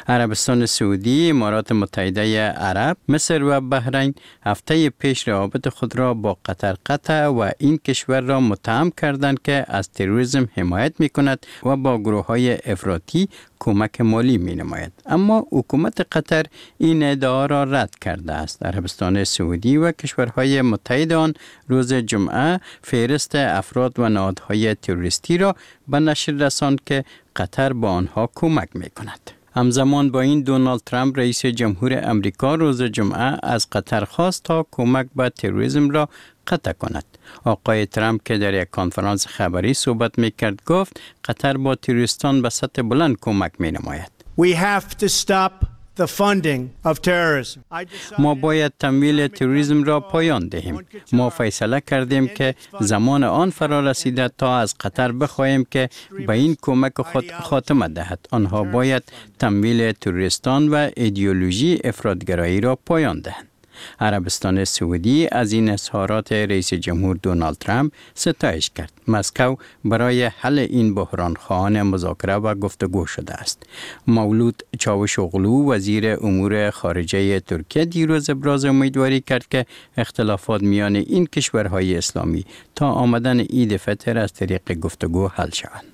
عربستان سعودی، امارات متحده عرب، مصر و بحرین هفته پیش روابط خود را با قطر قطع و این کشور را متهم کردند که از تروریسم حمایت می کند و با گروه های افراطی کمک مالی می نماید. اما حکومت قطر این ادعا را رد کرده است. عربستان سعودی و کشورهای متحد آن روز جمعه فهرست افراد و نهادهای تروریستی را به نشر رساند که قطر با آنها کمک می کند. همزمان با این دونالد ترامپ رئیس جمهور امریکا روز جمعه از قطر خواست تا کمک به تروریسم را قطع کند. آقای ترامپ که در یک کنفرانس خبری صحبت می‌کرد گفت قطر با تروریستان به سطح بلند کمک می‌نماید. We have to stop the funding of terrorism. ما باید تمویل تروریسم را پایان دهیم. ما فیصله کردیم که زمان آن فرا رسیده تا از قطر بخواهیم که به این کمک خود خاتمه دهد. آنها باید تمویل تروریستان و ایدئولوژی افراطگرایی را پایان دهند. عربستان سعودی از این اظهارات رئیس جمهور دونالد ترامپ ستایش کرد. مسکو برای حل این بحران خواهان مذاکره و گفتگو شده است. مولود چاوشوغلو وزیر امور خارجه ترکیه دیروز ابراز امیدواری کرد که اختلافات میان این کشورهای اسلامی تا آمدن عید فطر از طریق گفتگو حل شوند.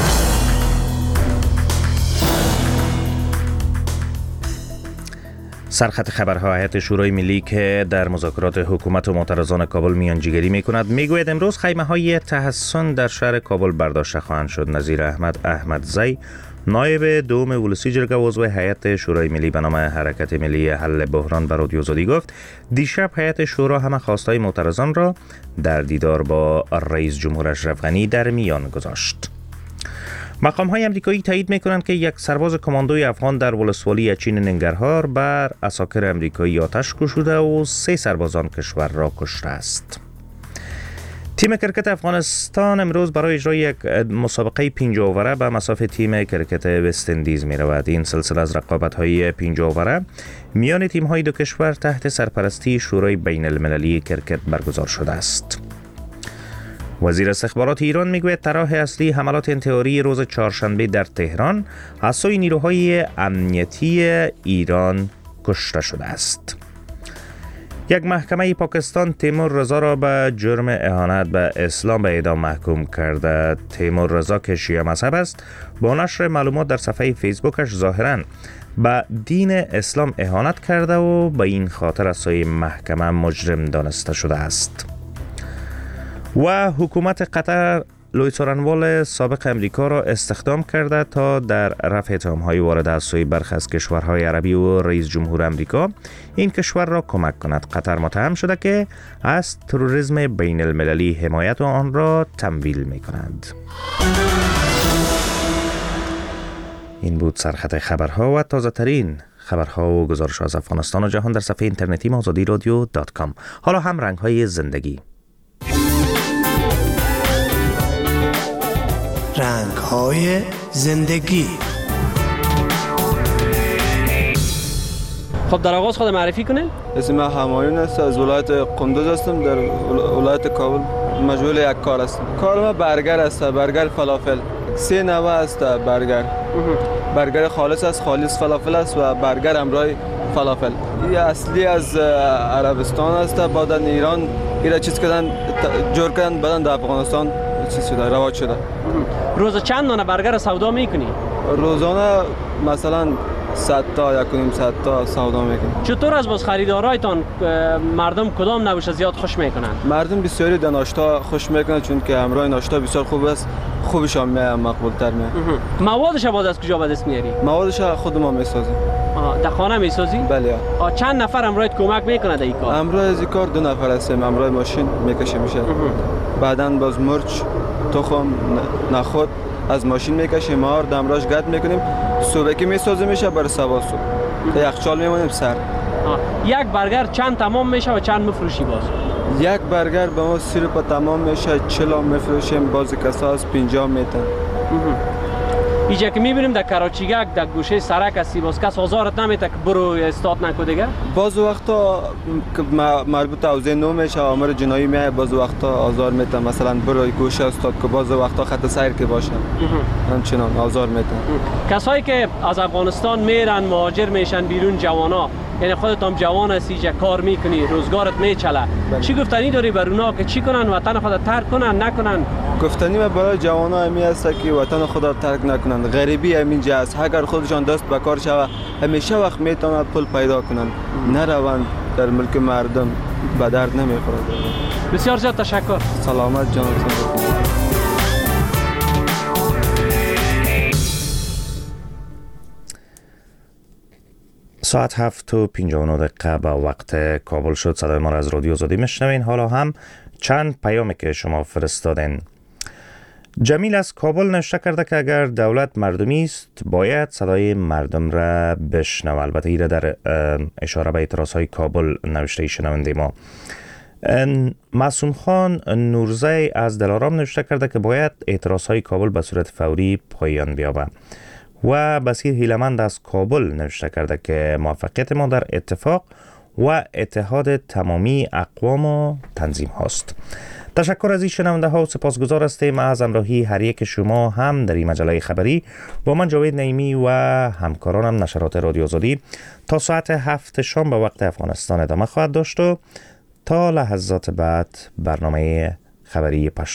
سرخط خبرها هیئت شورای ملی که در مذاکرات حکومت و معترضان کابل میانجیگری میکند میگوید امروز خیمه‌های تحصن در شهر کابل برداشته خواهند شد. نظیر احمدزی نایب دوم ولسی جرگه و عضو هیئت شورای ملی به نام حرکت ملی حل بحران به رادیو آزادی گفت دیشب هیئت شورا همه خواستهای معترضان را در دیدار با رئیس جمهور اشرف غنی در میان گذاشت. مقام‌های آمریکایی تایید می‌کنند که یک سرباز کماندوی افغان در ولسوالی اچین ننگرهار بر عساکر آمریکایی آتش گشوده و 3 سربازان کشور را کشته است. تیم کرکت افغانستان امروز برای اجرای یک مسابقه 5 اووره به مصاف تیم کرکت وست اندیز می‌رود. این سلسله از رقابت‌های 5 اووره میان تیم‌های دو کشور تحت سرپرستی شورای بین‌المللی کرکت برگزار شده است. وزیر استخبارات ایران میگوید طرح اصلی حملات انتحاری روز چهارشنبه در تهران از سوی نیروهای امنیتی ایران کشته شده است. یک محکمه پاکستان تیمور رضا را به جرم اهانت به اسلام به اعدام محکوم کرده. تیمور رضا که شیعه مذهب است با نشر معلومات در صفحه فیسبوکش ظاهراً به دین اسلام اهانت کرده و به این خاطر از سوی محکمه مجرم دانسته شده است. و حکومت قطر لوی څارنوال سابق امریکا را استخدام کرده تا در رفع اتهام‌های وارد از سوی برخی از کشورهای عربی و رئیس جمهور امریکا این کشور را کمک کند. قطر متهم شده که از تروریسم بین المللی حمایت آن را تمویل می کند. این بود سرخط خبرها و تازه ترین خبرها و گزارش از افغانستان و جهان در صفحه اینترنتی azadiradyo.com. حالا هم رنگ‌های زندگی. رنگ‌های زندگی. خب در آغاز خود معرفی کنین. اسم من همایون است، از ولایت قندوز هستم، در ولایت کابل. مشغول یک کار هستم. کار ما برگر است، برگر فلافل. 3 نوع است برگر. برگر خالص است، خالص فلافل است و برگر همراه فلافل. این اصلی از عربستان است، بعدن ایران ایرا چیز کردن جور کردن، بعدن در افغانستان چیز شده، رواج شده. روز چند دانه برگر سودا میکنی؟ روزانه مثلا 100 تا 1.5 تا سودا میکنیم. چطور از باز خریدارایتان مردم کدام نوش زیاد خوش میکنن؟ مردم بسیاری در ناشتا خوش میکنن چون که همراه ناشتا بسیار خوب است، خوبشان میاد، مقبول تر میاد. موادش باز از کجا به دست میاری؟ موادش خود ما میسازیم. در خانه میسازی؟ بله. چند نفر همراهت کمک میکنه در این کار؟ همراه از این کار 2 نفر هستیم، همراه ماشین میکشیم میشه. بعداً باز مرچ، تخم، نخود از ماشین میکشیم، مار دمراش گرد میکنیم، صبح که میسازیم میشه برای سبا صبح تا یخچال میمونیم سر. یک برگر چند تمام میشه و چند میفروشی باز؟ یک برگر به ما 30 روپیه تمام میشه، 40 میفروشیم، بعضی کسا از 50 میتن. اینجا که میبینیم در کراچیگک در گوشه سرک هستی باز کس آزارت نمیده که برو استاد نکو دیگه؟ بعض وقتا مربوط حوزه نو میشه امر جنایی میاد، بعض وقتا آزار میده مثلا برو گوشه استاد که بعض وقتا خط سیر که باشه همچنان آزار میده. کسایی که از افغانستان میرن مهاجر میشن بیرون جوانا، یعنی خودت هم جوان هستی اینجا کار میکنی روزگارت میچله، چی گفتنی داری بر اونا که چی کنن وطن خود ترک کنن نکنن؟ گفتنی من برای جوانا همی است که وطن خود را ترک نکنن. غریبی همینجا است، اگر خودشان دست به کار شود همیشه وقت میتونن پول پیدا کنن، نروند در ملک مردم به درد نمیخورد. بسیار زیاد تشکر. سلامت جان. ساعت 7:59 با وقت کابل شد. صدای ما را از رادیو آزادی میشنوین. حالا هم چند پیامی که شما فرستادین. جمیل از کابل نوشته کرده که اگر دولت مردمی است باید صدای مردم را بشنوه. البته ایره در اشاره به اعتراض های کابل نوشته شنونده ما. معصوم خان نورزی از دلارام نوشته کرده که باید اعتراض های کابل به صورت فوری پایان بیابه. و بصیر هیلمند از کابل نوشته کرده که موفقیت ما در اتفاق و اتحاد تمامی اقوام و تنظیم هاست. تشکر از این شنونده ها و سپاسگزار هستیم از همراهی هر یک شما هم در این مجله خبری. با من جاوید نعیمی و همکارانم نشرات رادیو آزادی تا ساعت 7 شام به وقت افغانستان ادامه خواهد داشت و تا لحظات بعد برنامه خبری پشتو